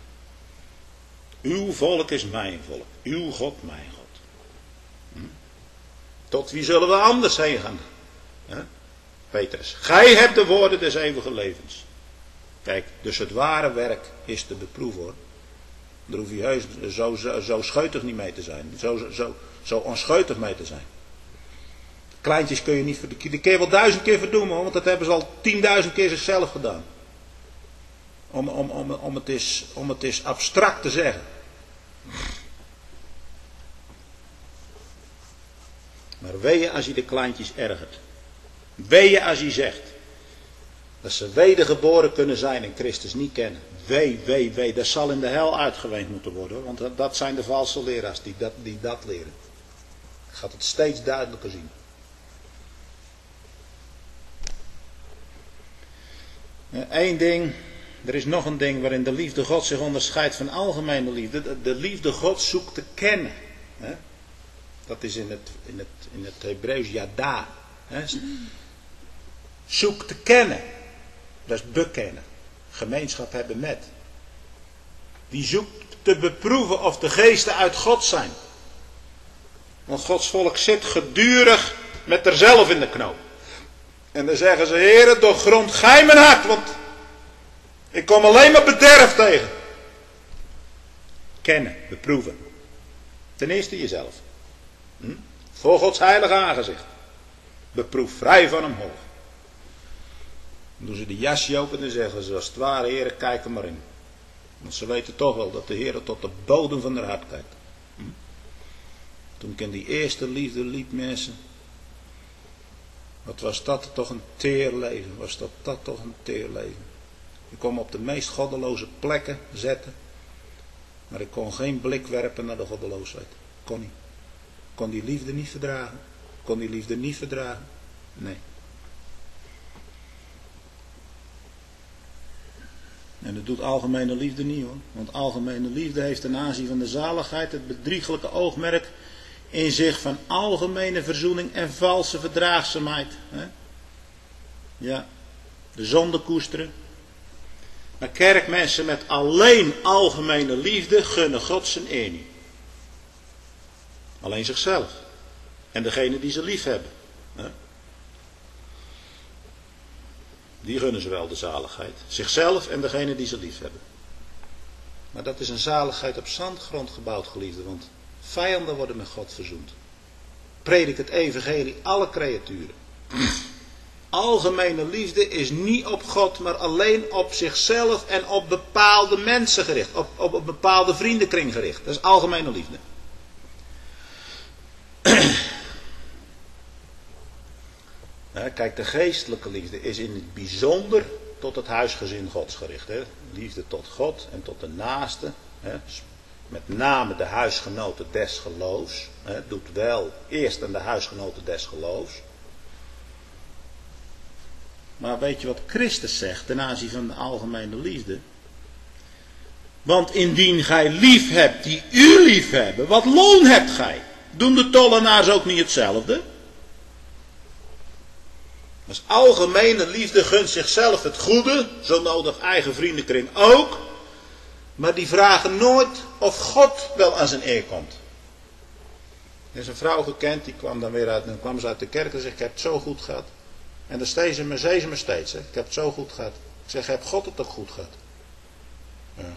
Uw volk is mijn volk, uw God mijn God. Hm? Tot wie zullen we anders heen gaan? Hè? Petrus, gij hebt de woorden des eeuwige levens. Kijk, dus het ware werk is te beproeven, hoor. Daar hoef je heus zo, zo, zo scheutig niet mee te zijn. Zo, zo, zo onscheutig mee te zijn. Kleintjes kun je niet verdoemen. Die kun je wel duizend keer verdoemen, hoor, want dat hebben ze al tienduizend keer zichzelf gedaan. Om, om, om, om, het is, om het is abstract te zeggen. Maar wee je als je de kleintjes ergert. Wee je als je zegt dat ze wedergeboren kunnen zijn en Christus niet kennen. Wee, wee, wee. Dat zal in de hel uitgeweend moeten worden, hoor. Want dat, dat zijn de valse leraars die dat, die dat leren. Je gaat het steeds duidelijker zien. Eén ding, er is nog een ding waarin de liefde God zich onderscheidt van algemene liefde. De, de liefde God zoekt te kennen. Hè? Dat is in het, in het, in het Hebreeuws yada. Hè? Zoek te kennen. Dat is bekennen. Gemeenschap hebben met. Die zoekt te beproeven of de geesten uit God zijn. Want Gods volk zit gedurig met erzelf in de knoop. En dan zeggen ze, Heere, doorgrond gij mijn hart, want ik kom alleen maar bederf tegen. Kennen, beproeven. Ten eerste jezelf. Hm? Voor Gods heilige aangezicht. Beproef vrij van hem hoog. Dan doen ze de jasje open en zeggen ze, als het ware, Heere, kijk er maar in. Want ze weten toch wel dat de Heere tot de bodem van haar hart kijkt. Hm? Toen ik in die eerste liefde liep, mensen. Wat was dat toch een teer leven. Was dat, dat toch een teer leven. Ik kon me op de meest goddeloze plekken zetten. Maar ik kon geen blik werpen naar de goddeloosheid. Kon niet. Kon die liefde niet verdragen. Kon die liefde niet verdragen. Nee. En dat doet algemene liefde niet, hoor. Want algemene liefde heeft ten aanzien van de zaligheid het bedrieglijke oogmerk in zich van algemene verzoening en valse verdraagzaamheid. Hè? Ja, de zonde koesteren. Maar kerkmensen met alleen algemene liefde gunnen God zijn eer niet. Alleen zichzelf. En degene die ze lief hebben. Hè? Die gunnen ze wel de zaligheid. Zichzelf en degene die ze lief hebben. Maar dat is een zaligheid op zandgrond gebouwd, geliefde. Want vijanden worden met God verzoend. Predik het evangelie alle creaturen. Algemene liefde is niet op God, maar alleen op zichzelf en op bepaalde mensen gericht. Op, op een bepaalde vriendenkring gericht. Dat is algemene liefde. Ja, kijk, de geestelijke liefde is in het bijzonder tot het huisgezin Gods gericht. Hè? Liefde tot God en tot de naaste. Hè? met name de huisgenoten des geloofs. Hè, doet wel eerst aan de huisgenoten des geloofs. Maar weet je wat Christus zegt ten aanzien van de algemene liefde? Want indien gij lief hebt die u lief hebben, wat loon hebt gij? Doen de tollenaars ook niet hetzelfde? Dus algemene liefde gunt zichzelf het goede, zo nodig eigen vriendenkring ook. Maar die vragen nooit of God wel aan zijn eer komt. Er is een vrouw gekend, die kwam dan weer uit, dan kwam ze uit de kerk en zei: ik heb het zo goed gehad. En dan steeds ze me, zei ze me steeds, hè, ik heb het zo goed gehad. Ik zeg, heb God het ook goed gehad? Ja.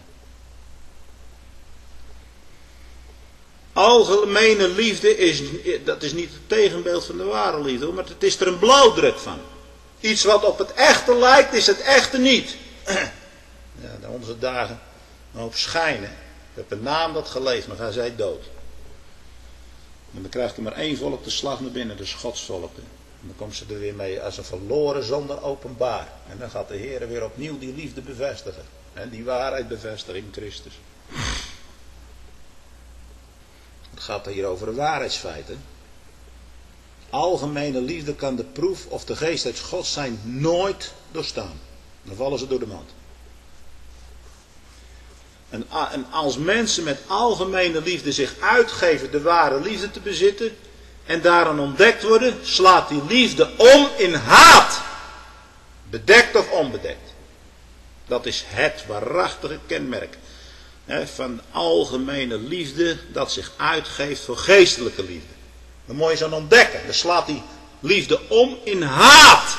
Algemene liefde is, dat is niet het tegenbeeld van de ware liefde, maar het is er een blauwdruk van. Iets wat op het echte lijkt, is het echte niet. Ja, in onze dagen een hoop schijnen. Ik heb een naam dat geleefd, maar hij zei dood. En dan krijgt er maar één volk de slag naar binnen, dus Gods volk. En dan komt ze er weer mee als een verloren zonder openbaar. En dan gaat de Heer weer opnieuw die liefde bevestigen. En die waarheid bevestigen in Christus. Het gaat hier over een waarheidsfeit. Hè? Algemene liefde kan de proef of de geest uit God zijn nooit doorstaan. Dan vallen ze door de mand. En, en als mensen met algemene liefde zich uitgeven de ware liefde te bezitten en daaraan ontdekt worden, slaat die liefde om in haat. Bedekt of onbedekt. Dat is het waarachtige kenmerk hè, van algemene liefde dat zich uitgeeft voor geestelijke liefde. Dan moet je zo ontdekken. Dan slaat die liefde om in haat.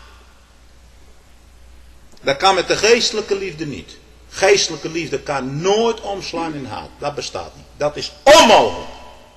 Dat kan met de geestelijke liefde niet. Geestelijke liefde kan nooit omslaan in haat. Dat bestaat niet. Dat is onmogelijk.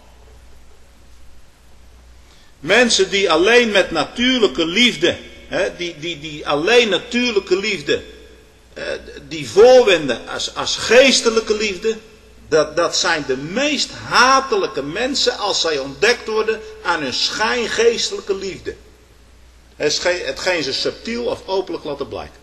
Mensen die alleen met natuurlijke liefde, hè, die, die, die alleen natuurlijke liefde, eh, die voorwenden als, als geestelijke liefde, dat, dat zijn de meest hatelijke mensen als zij ontdekt worden aan hun schijngeestelijke liefde. Hetgeen ze subtiel of openlijk laten blijken.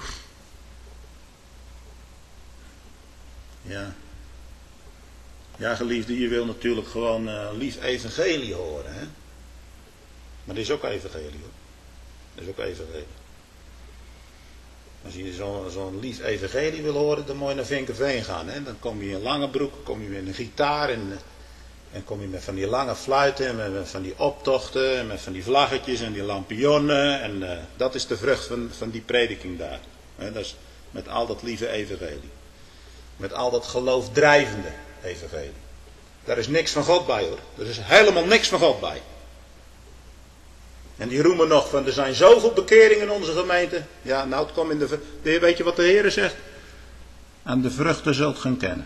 Ja. Ja, geliefde, je wil natuurlijk gewoon uh, lief evangelie horen, hè. Maar dit is ook evangelie, hoor. Dat is ook evangelie. Als je zo'n zo lief evangelie wil horen, dan moet je naar Vinkenveen gaan, hè. Dan kom je in lange broek, kom je met een gitaar en, en kom je met van die lange fluiten en met, met van die optochten en met van die vlaggetjes en die lampionnen. En uh, dat is de vrucht van, van die prediking daar. Hè. Dat is met al dat lieve evangelie. Met al dat geloofdrijvende evangelie. Daar is niks van God bij, hoor. Er is helemaal niks van God bij. En die roemen nog van, er zijn zoveel bekeringen in onze gemeente. Ja, nou, het komt in de, de weet je wat de Heer zegt? Aan de vruchten zult gaan kennen.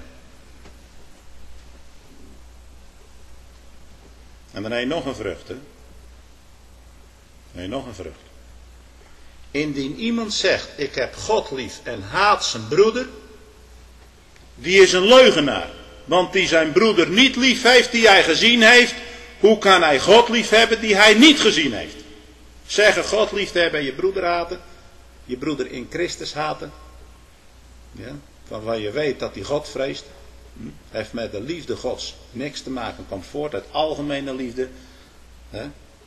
En dan heb je nog een vrucht, hè. Dan heb je nog een vrucht. Indien iemand zegt, ik heb God lief en haat zijn broeder, die is een leugenaar. Want die zijn broeder niet lief heeft die hij gezien heeft, hoe kan hij God lief hebben die hij niet gezien heeft? Zeggen God lief te hebben en je broeder haten, je broeder in Christus haten, ja, waarvan je weet dat hij God vreest, hm, heeft met de liefde Gods niks te maken, komt voort uit algemene liefde. Hè?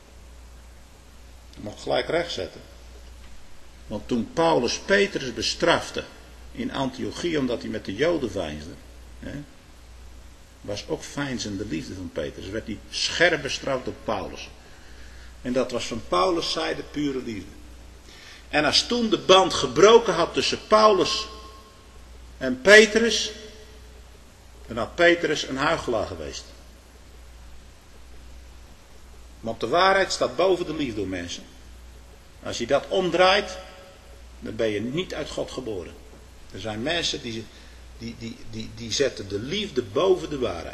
Je mag gelijk rechtzetten. Want toen Paulus Petrus bestrafte in Antiochië omdat hij met de Joden veinsde, hè, was ook veinzende liefde van Petrus. Werd hij scherp bestraft door Paulus. En dat was van Paulus zijde pure liefde. En als toen de band gebroken had tussen Paulus en Petrus, dan had Petrus een huichelaar geweest. Want de waarheid staat boven de liefde, mensen. Als je dat omdraait, dan ben je niet uit God geboren. Er zijn mensen die, die, die, die, die zetten de liefde boven de waarheid.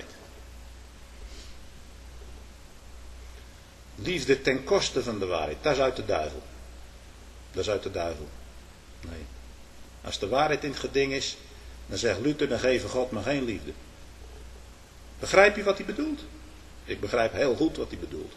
Liefde ten koste van de waarheid, dat is uit de duivel. Dat is uit de duivel. Nee. Als de waarheid in het geding is, dan zegt Luther, dan geven God maar geen liefde. Begrijp je wat hij bedoelt? Ik begrijp heel goed wat hij bedoelt.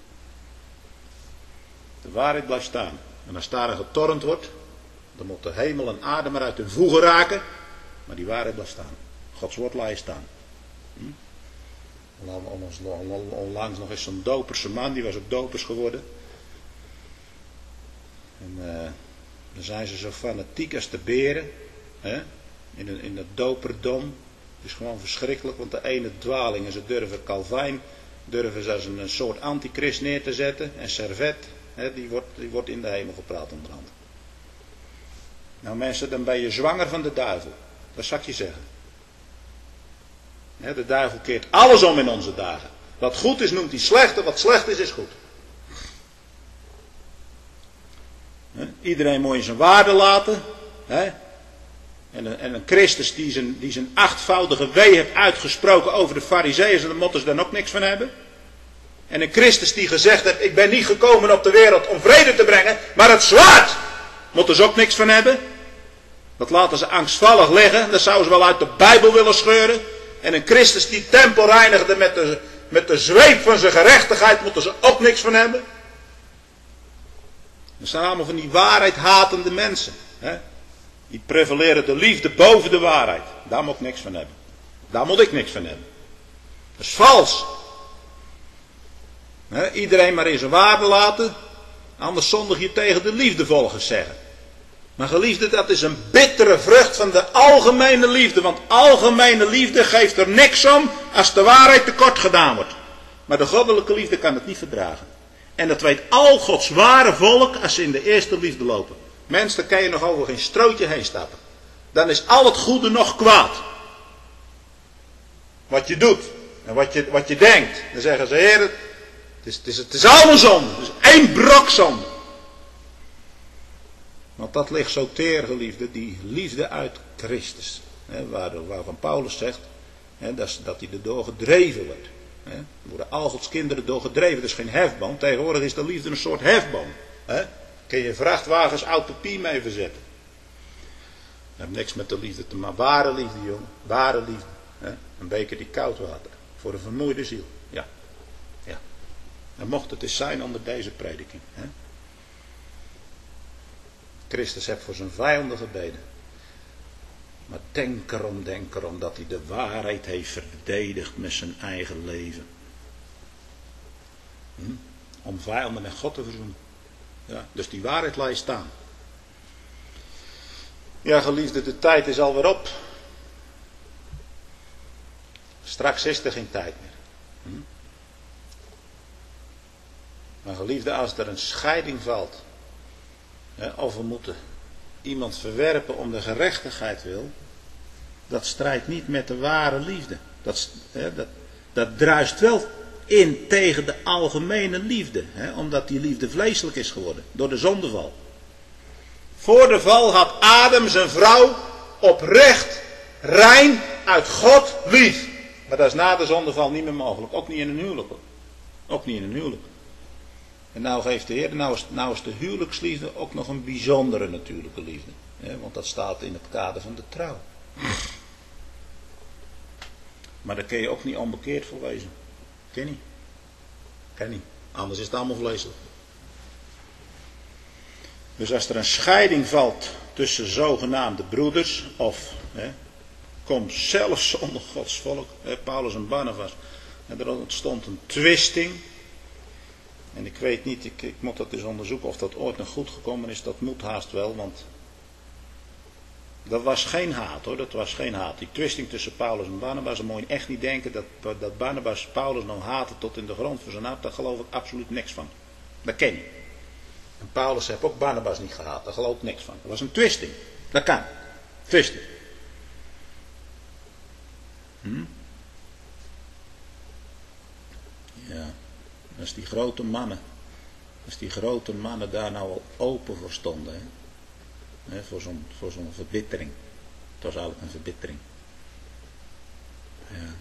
De waarheid blijft staan. En als daar getornd wordt, dan moet de hemel en aarde maar uit hun voegen raken. Maar die waarheid blijft staan. Gods woord laat staan. Onlangs nog eens zo'n doperse man, die was ook dopers geworden. En uh, dan zijn ze zo fanatiek als de beren. Hè? In, een, in dat doperdom. Het is gewoon verschrikkelijk, want de ene dwaling, en ze durven Calvijn, durven ze als een, een soort antichrist neer te zetten. En Servet, hè, die, wordt, die wordt in de hemel gepraat onder andere. Nou mensen, dan ben je zwanger van de duivel. Dat zal ik je zeggen. De duivel keert alles om in onze dagen. Wat goed is noemt hij slecht en wat slecht is is goed. Iedereen moet je zijn waarde laten. En een, en een Christus die zijn, die zijn achtvoudige wee heeft uitgesproken over de Farizeeën, dan moeten ze daar ook niks van hebben. En een Christus die gezegd heeft, ik ben niet gekomen op de wereld om vrede te brengen, maar het zwaard, moeten ze ook niks van hebben. Dat laten ze angstvallig liggen, dat zouden ze wel uit de Bijbel willen scheuren. En een Christus die tempel reinigde met de, met de zweep van zijn gerechtigheid, moeten ze ook niks van hebben. Dat zijn allemaal van die waarheid hatende mensen. Hè? Die prevaleren de liefde boven de waarheid. Daar moet ik niks van hebben. Daar moet ik niks van hebben. Dat is vals. Hè? Iedereen maar in zijn waarde laten. Anders zondig je tegen de liefdevolgers zeggen. Maar geliefde, dat is een bittere vrucht van de algemene liefde. Want algemene liefde geeft er niks om als de waarheid tekort gedaan wordt. Maar de goddelijke liefde kan het niet verdragen. En dat weet al Gods ware volk als ze in de eerste liefde lopen. Mensen, daar kan je nog over geen strootje heen stappen. Dan is al het goede nog kwaad. Wat je doet en wat je, wat je denkt. Dan zeggen ze, Heer, het is, het is, het is allemaal zonde. Het is één brok zonde. Want dat ligt zo teer, geliefde, die liefde uit Christus. Hè, waar, waarvan Paulus zegt hè, dat, dat hij erdoor gedreven wordt. Hè. Er worden al Gods kinderen door gedreven. Dat is geen hefboom. Tegenwoordig is de liefde een soort hefboom. Hè. Kun je vrachtwagens oud papier mee verzetten. Dat heeft niks met de liefde te maken. Ware liefde, jongen. Ware liefde. Hè. Een beker die koud water. Voor een vermoeide ziel. Ja. Ja. En mocht het eens zijn onder deze prediking. Hè. Christus heeft voor zijn vijanden gebeden. Maar denk erom, denk erom dat hij de waarheid heeft verdedigd met zijn eigen leven. Hm? Om vijanden met God te verzoenen. Ja, dus die waarheid laat je staan. Ja, geliefde, de tijd is alweer op. Straks is er geen tijd meer. Hm? Maar geliefde, als er een scheiding valt, of we moeten iemand verwerpen om de gerechtigheid wil, dat strijdt niet met de ware liefde. Dat, hè, dat, dat druist wel in tegen de algemene liefde, hè, omdat die liefde vleeselijk is geworden door de zondeval. Voor de val had Adam zijn vrouw oprecht, rein, uit God lief. Maar dat is na de zondeval niet meer mogelijk, ook niet in een huwelijk. Ook niet in een huwelijk. En nou geeft de Heer, nou is, nou is de huwelijksliefde ook nog een bijzondere natuurlijke liefde. Hè, want dat staat in het kader van de trouw. Maar daar kun je ook niet onbekeerd voor wezen. Ken niet. Ken niet. Anders is het allemaal vleeselijk. Dus als er een scheiding valt tussen zogenaamde broeders, of hè, komt zelfs zonder Gods volk, hè, Paulus en Barnabas, en er ontstond een twisting. En ik weet niet, ik, ik moet dat eens onderzoeken of dat ooit nog goed gekomen is. Dat moet haast wel, want dat was geen haat hoor, dat was geen haat. Die twisting tussen Paulus en Barnabas, dan moet je echt niet denken dat, dat Barnabas Paulus nou haatte tot in de grond van zijn hart. Daar geloof ik absoluut niks van. Dat ken je. En Paulus heeft ook Barnabas niet gehaat, daar geloof ik niks van. Dat was een twisting, dat kan. Twisting. Hm? Ja. Als die grote mannen, als die grote mannen daar nou al open voor stonden, hè, hè, voor zo'n voor zo'n verbittering. Het was eigenlijk een verbittering. Ja.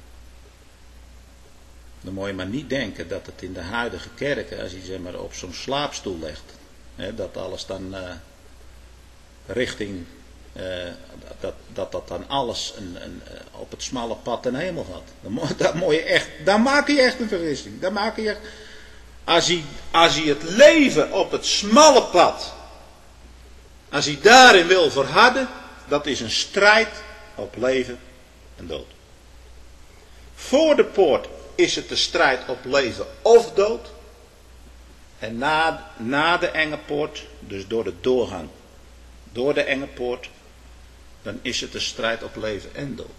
Dan moet je maar niet denken dat het in de huidige kerken, als je zeg maar op zo'n slaapstoel legt, hè, dat alles dan uh, richting, uh, dat, dat dat dan alles een, een, uh, op het smalle pad ten hemel gaat. Dan, dan moet je echt, dan maak je echt een vergissing. Dan maak je echt, als hij, als hij het leven op het smalle pad, als hij daarin wil verharden, dat is een strijd op leven en dood. Voor de poort is het de strijd op leven of dood. En na, na de enge poort, dus door de doorgang, door de enge poort, dan is het de strijd op leven en dood.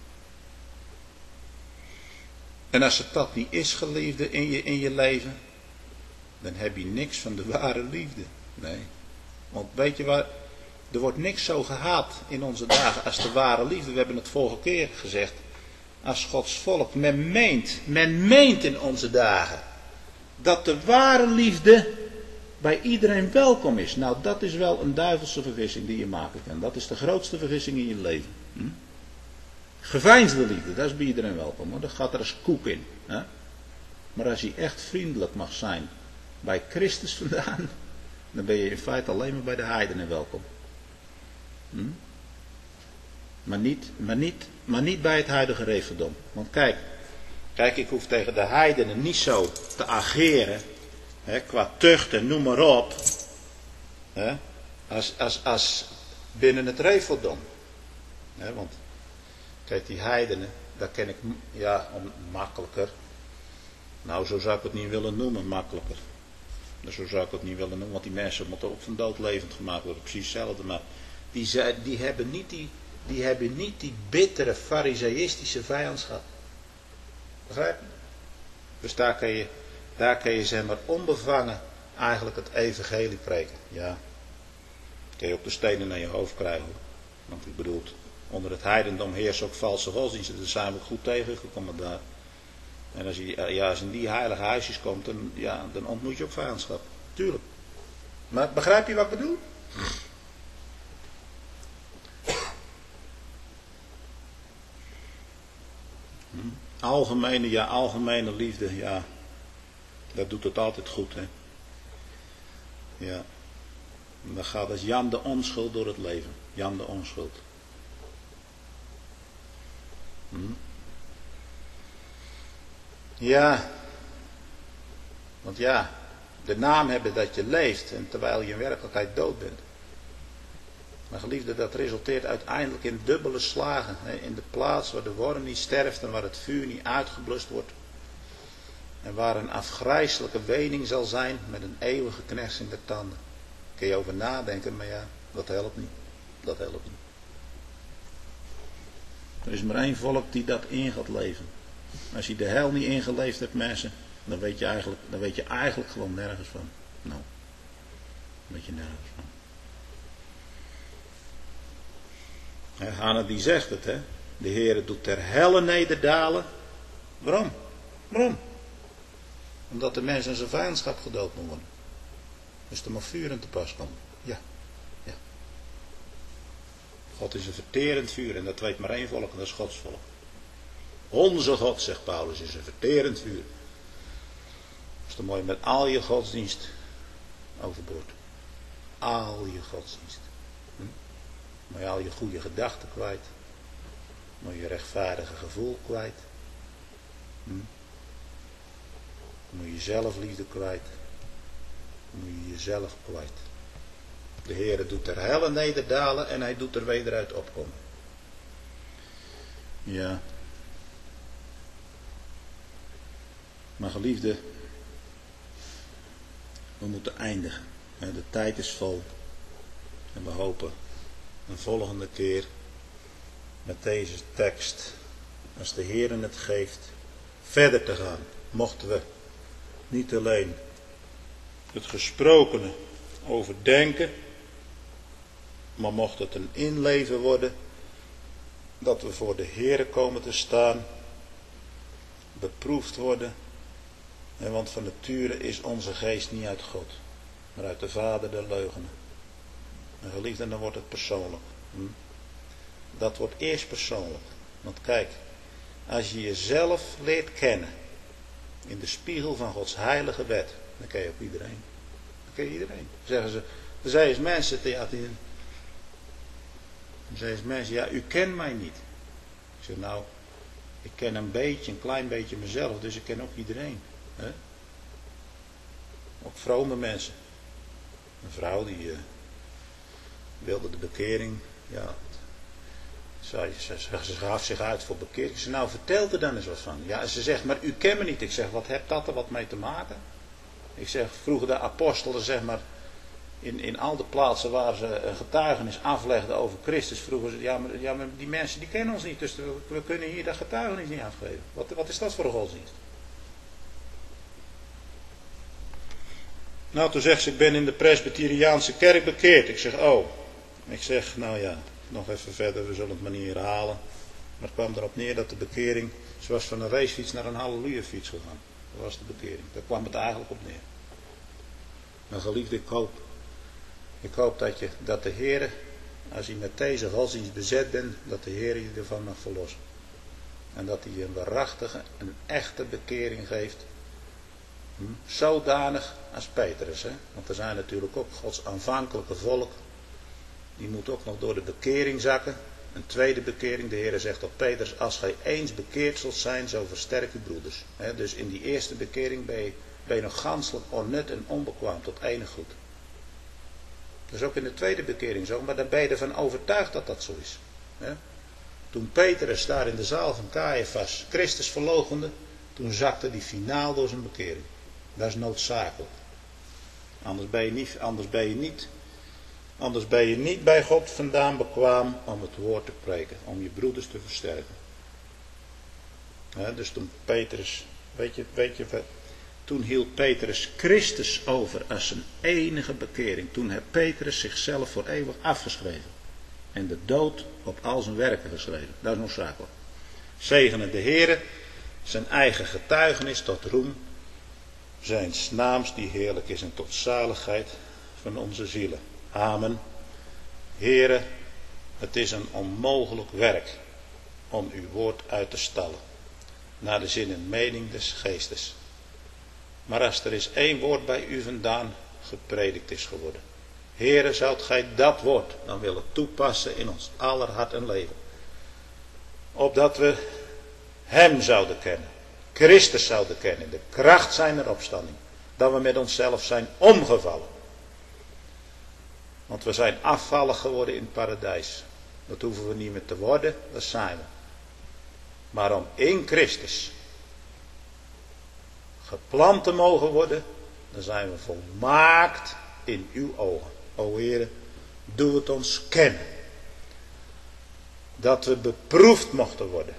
En als het dat niet is, geliefde, in je, in je leven, dan heb je niks van de ware liefde. Nee. Want weet je waar, er wordt niks zo gehaat in onze dagen als de ware liefde. We hebben het vorige keer gezegd. Als Gods volk, men meent, men meent in onze dagen dat de ware liefde bij iedereen welkom is. Nou, dat is wel een duivelse vergissing die je maken kan. Dat is de grootste vergissing in je leven. Hm? Geveinsde liefde, dat is bij iedereen welkom. Hoor. Dat gaat er als koek in. Hè? Maar als je echt vriendelijk mag zijn bij Christus vandaan, dan ben je in feite alleen maar bij de heidenen welkom. Hm? Maar, niet, maar, niet, maar niet bij het huidige referendum. Want kijk, kijk, ik hoef tegen de heidenen niet zo te ageren, hè, qua tucht en noem maar op, hè, als, als, als binnen het referendum. Hè, want kijk, die heidenen, daar ken ik, ja, om, makkelijker. Nou, zo zou ik het niet willen noemen, makkelijker. Dus zo zou ik het niet willen noemen, want die mensen moeten ook van dood levend gemaakt worden, precies hetzelfde. Maar die, die, hebben niet die, die hebben niet die bittere fariseïstische vijandschap. Begrijp je? Dus daar kun je, daar kun je zeg maar onbevangen eigenlijk het evangelie preken. Ja. Kun je ook de stenen naar je hoofd krijgen. Want ik bedoel, onder het heidendom heersen ook valse godsdiensten. Daar zijn we goed tegengekomen daar. En als je, ja, als je in die heilige huisjes komt, dan, ja, dan ontmoet je ook vijandschap. Tuurlijk. Maar begrijp je wat ik bedoel? Hm. Algemene, ja, algemene liefde, ja. Dat doet het altijd goed, hè. Ja. En dan gaat als Jan de onschuld door het leven. Jan de onschuld. Hm. Ja, want ja, de naam hebben dat je leeft en terwijl je in werkelijkheid dood bent. Maar geliefde, dat resulteert uiteindelijk in dubbele slagen. Hè, in de plaats waar de worm niet sterft en waar het vuur niet uitgeblust wordt. En waar een afgrijselijke wening zal zijn met een eeuwige knersing der tanden. Daar kun je over nadenken, maar ja, dat helpt niet. Dat helpt niet. Er is maar één volk die dat in gaat leven. Als je de hel niet ingeleefd hebt, mensen, dan weet je eigenlijk, dan weet je eigenlijk gewoon nergens van. Nou, dan weet je nergens van. He, Hanna die zegt het, hè. De Heere doet ter helle nederdalen. Waarom? Waarom? Omdat de mens in zijn vijandschap gedood moet worden. Dus er mag vuur in te pas komen. Ja, ja. God is een verterend vuur en dat weet maar één volk en dat is Gods volk. Onze God, zegt Paulus, is een verterend vuur. Dat is dan mooi met al je godsdienst overboord. Al je godsdienst. Hm? Moet je al je goede gedachten kwijt. Moet je je rechtvaardige gevoel kwijt. Hm? Moet je zelfliefde kwijt. Moet je jezelf kwijt. De Heere doet er helle nederdalen en hij doet er wederuit opkomen. Ja. Maar geliefde, we moeten eindigen. De tijd is vol. En we hopen een volgende keer met deze tekst, als de Heer het geeft, verder te gaan. Mochten we niet alleen het gesprokene overdenken, maar mocht het een inleven worden, dat we voor de Heer komen te staan, beproefd worden. En want van nature is onze geest niet uit God, maar uit de vader der leugenen. En geliefden, dan wordt het persoonlijk. Hm? Dat wordt eerst persoonlijk. Want kijk, als je jezelf leert kennen in de spiegel van Gods heilige wet, dan ken je ook iedereen. Dan ken je iedereen. Dan zeggen ze, er zijn eens mensen, ja, die, dan zeggen ze mensen, ja, u kent mij niet. Ik zeg, nou, ik ken een beetje, een klein beetje mezelf, dus ik ken ook iedereen. He? Ook vrome mensen. Een vrouw die uh, wilde de bekering, ja, Ze, ze, ze gaf zich uit voor bekering. Ik zei, nou vertel er dan eens wat van. Ja, ze zegt, maar u kent me niet. Ik zeg, wat heeft dat er wat mee te maken? Ik zeg, vroeger de apostelen, zeg maar, in, in al de plaatsen waar ze een getuigenis aflegden over Christus, vroegen ze, ja maar, ja, maar die mensen die kennen ons niet, dus we, we kunnen hier dat getuigenis niet afgeven. Wat, wat is dat voor een godsdienst? Nou, toen zegt ze, ik ben in de Presbyteriaanse kerk bekeerd. Ik zeg, oh. Ik zeg, nou ja, nog even verder, we zullen het maar niet herhalen. Maar het kwam erop neer dat de bekering, ze was van een racefiets naar een hallelujafiets gegaan. Dat was de bekering. Daar kwam het eigenlijk op neer. Maar geliefde, ik hoop, ik hoop dat, je, dat de Heer, als je met deze godsdienst bezet bent, dat de Heer je ervan mag verlossen. En dat hij je een waarachtige, een echte bekering geeft. Hm? Zodanig als Petrus. Hè? Want er zijn natuurlijk ook Gods aanvankelijke volk. Die moet ook nog door de bekering zakken. Een tweede bekering. De Heer zegt tot Petrus, als gij eens bekeerd zult zijn, zo versterk uw broeders. He, dus in die eerste bekering ben je, ben je nog ganselijk onnut en onbekwaam tot enig goed. Dat is ook in de tweede bekering zo, maar dan ben je ervan overtuigd dat dat zo is. He. Toen Petrus daar in de zaal van Caiaphas Christus verloochende, toen zakte die finaal door zijn bekering. Dat is noodzakelijk. Anders ben je niet, anders ben je niet Anders ben je niet bij God vandaan bekwaam om het woord te preken. Om je broeders te versterken. Ja, dus toen Petrus, weet je, weet je, toen hield Petrus Christus over als zijn enige bekering. Toen heeft Petrus zichzelf voor eeuwig afgeschreven. En de dood op al zijn werken geschreven. Dat is noodzakelijk. Zegene de Heere, zijn eigen getuigenis tot roem. Zijn naams die heerlijk is en tot zaligheid van onze zielen. Amen. Heere, het is een onmogelijk werk om uw woord uit te stallen, naar de zin en mening des geestes. Maar als er eens één woord bij u vandaan gepredikt is geworden, Heere, zoudt gij dat woord dan willen toepassen in ons aller hart en leven, opdat we hem zouden kennen, Christus zouden kennen, de kracht zijner opstanding, dat we met onszelf zijn omgevallen. Want we zijn afvallig geworden in het paradijs. Dat hoeven we niet meer te worden, dat zijn we. Maar om in Christus geplant te mogen worden, dan zijn we volmaakt in uw ogen. O Heere, doe het ons kennen. Dat we beproefd mochten worden.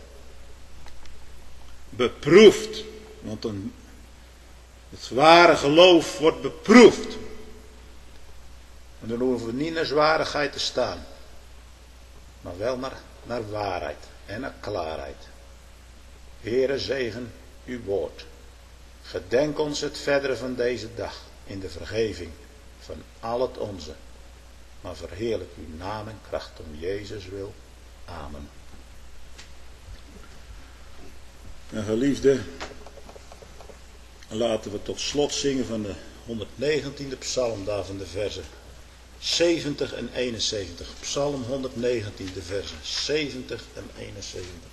Beproefd. Want een, het ware geloof wordt beproefd. En dan hoeven we niet naar zwarigheid te staan. Maar wel naar, naar waarheid en naar klaarheid. Heere, zegen uw woord. Gedenk ons het verdere van deze dag in de vergeving van al het onze. Maar verheerlijk uw naam en kracht om Jezus wil. Amen. En geliefde, laten we tot slot zingen van de honderdnegentiende psalm, daar van de verzen zeventig en eenenzeventig. Psalm honderdnegentien, de versen zeventig en eenenzeventig.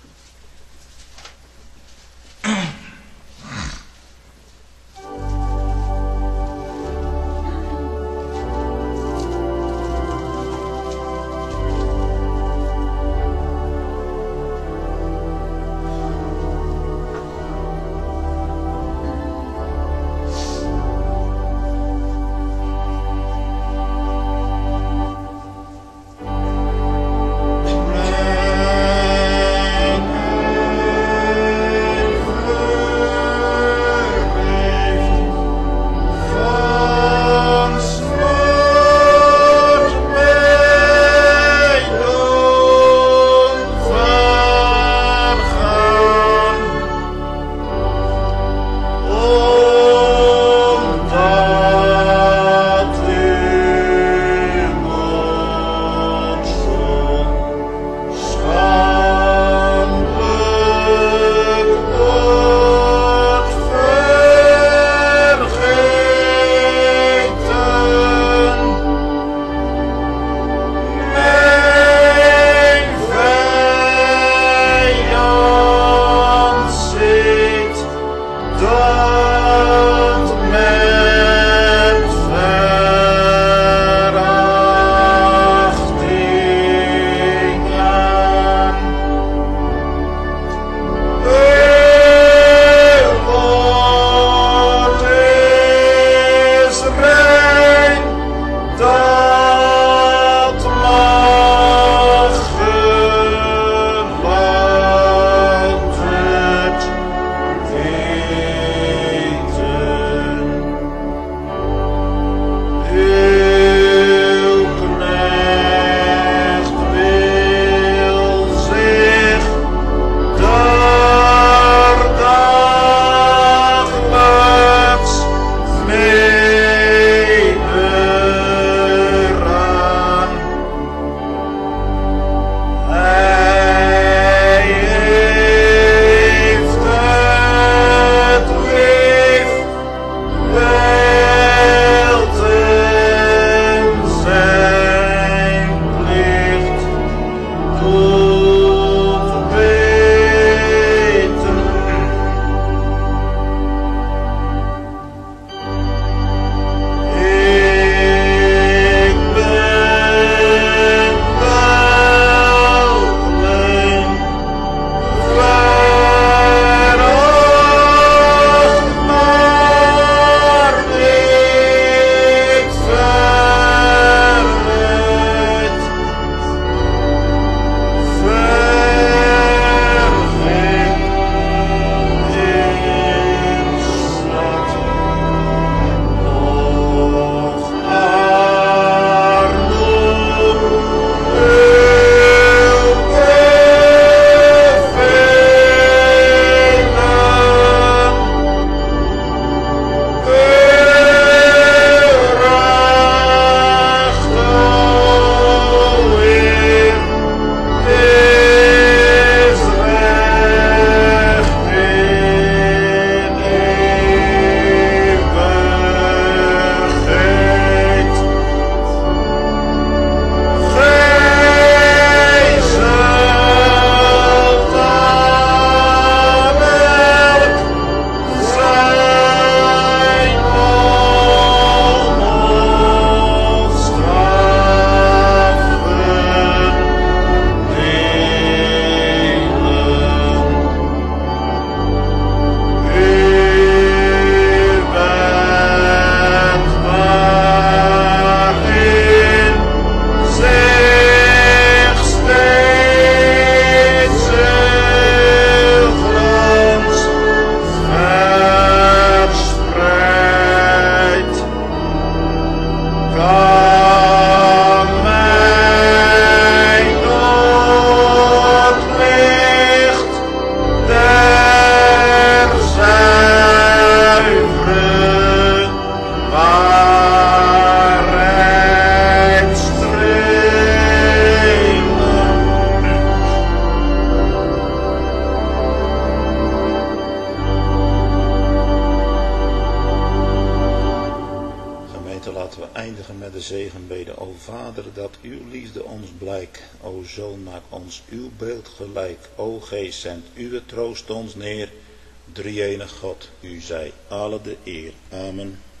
zegenbede. O Vader, dat uw liefde ons blijkt. O Zoon, maak ons uw beeld gelijk. O Geest, zend uw troost ons neer. Drie-enig God, u zij alle de eer. Amen.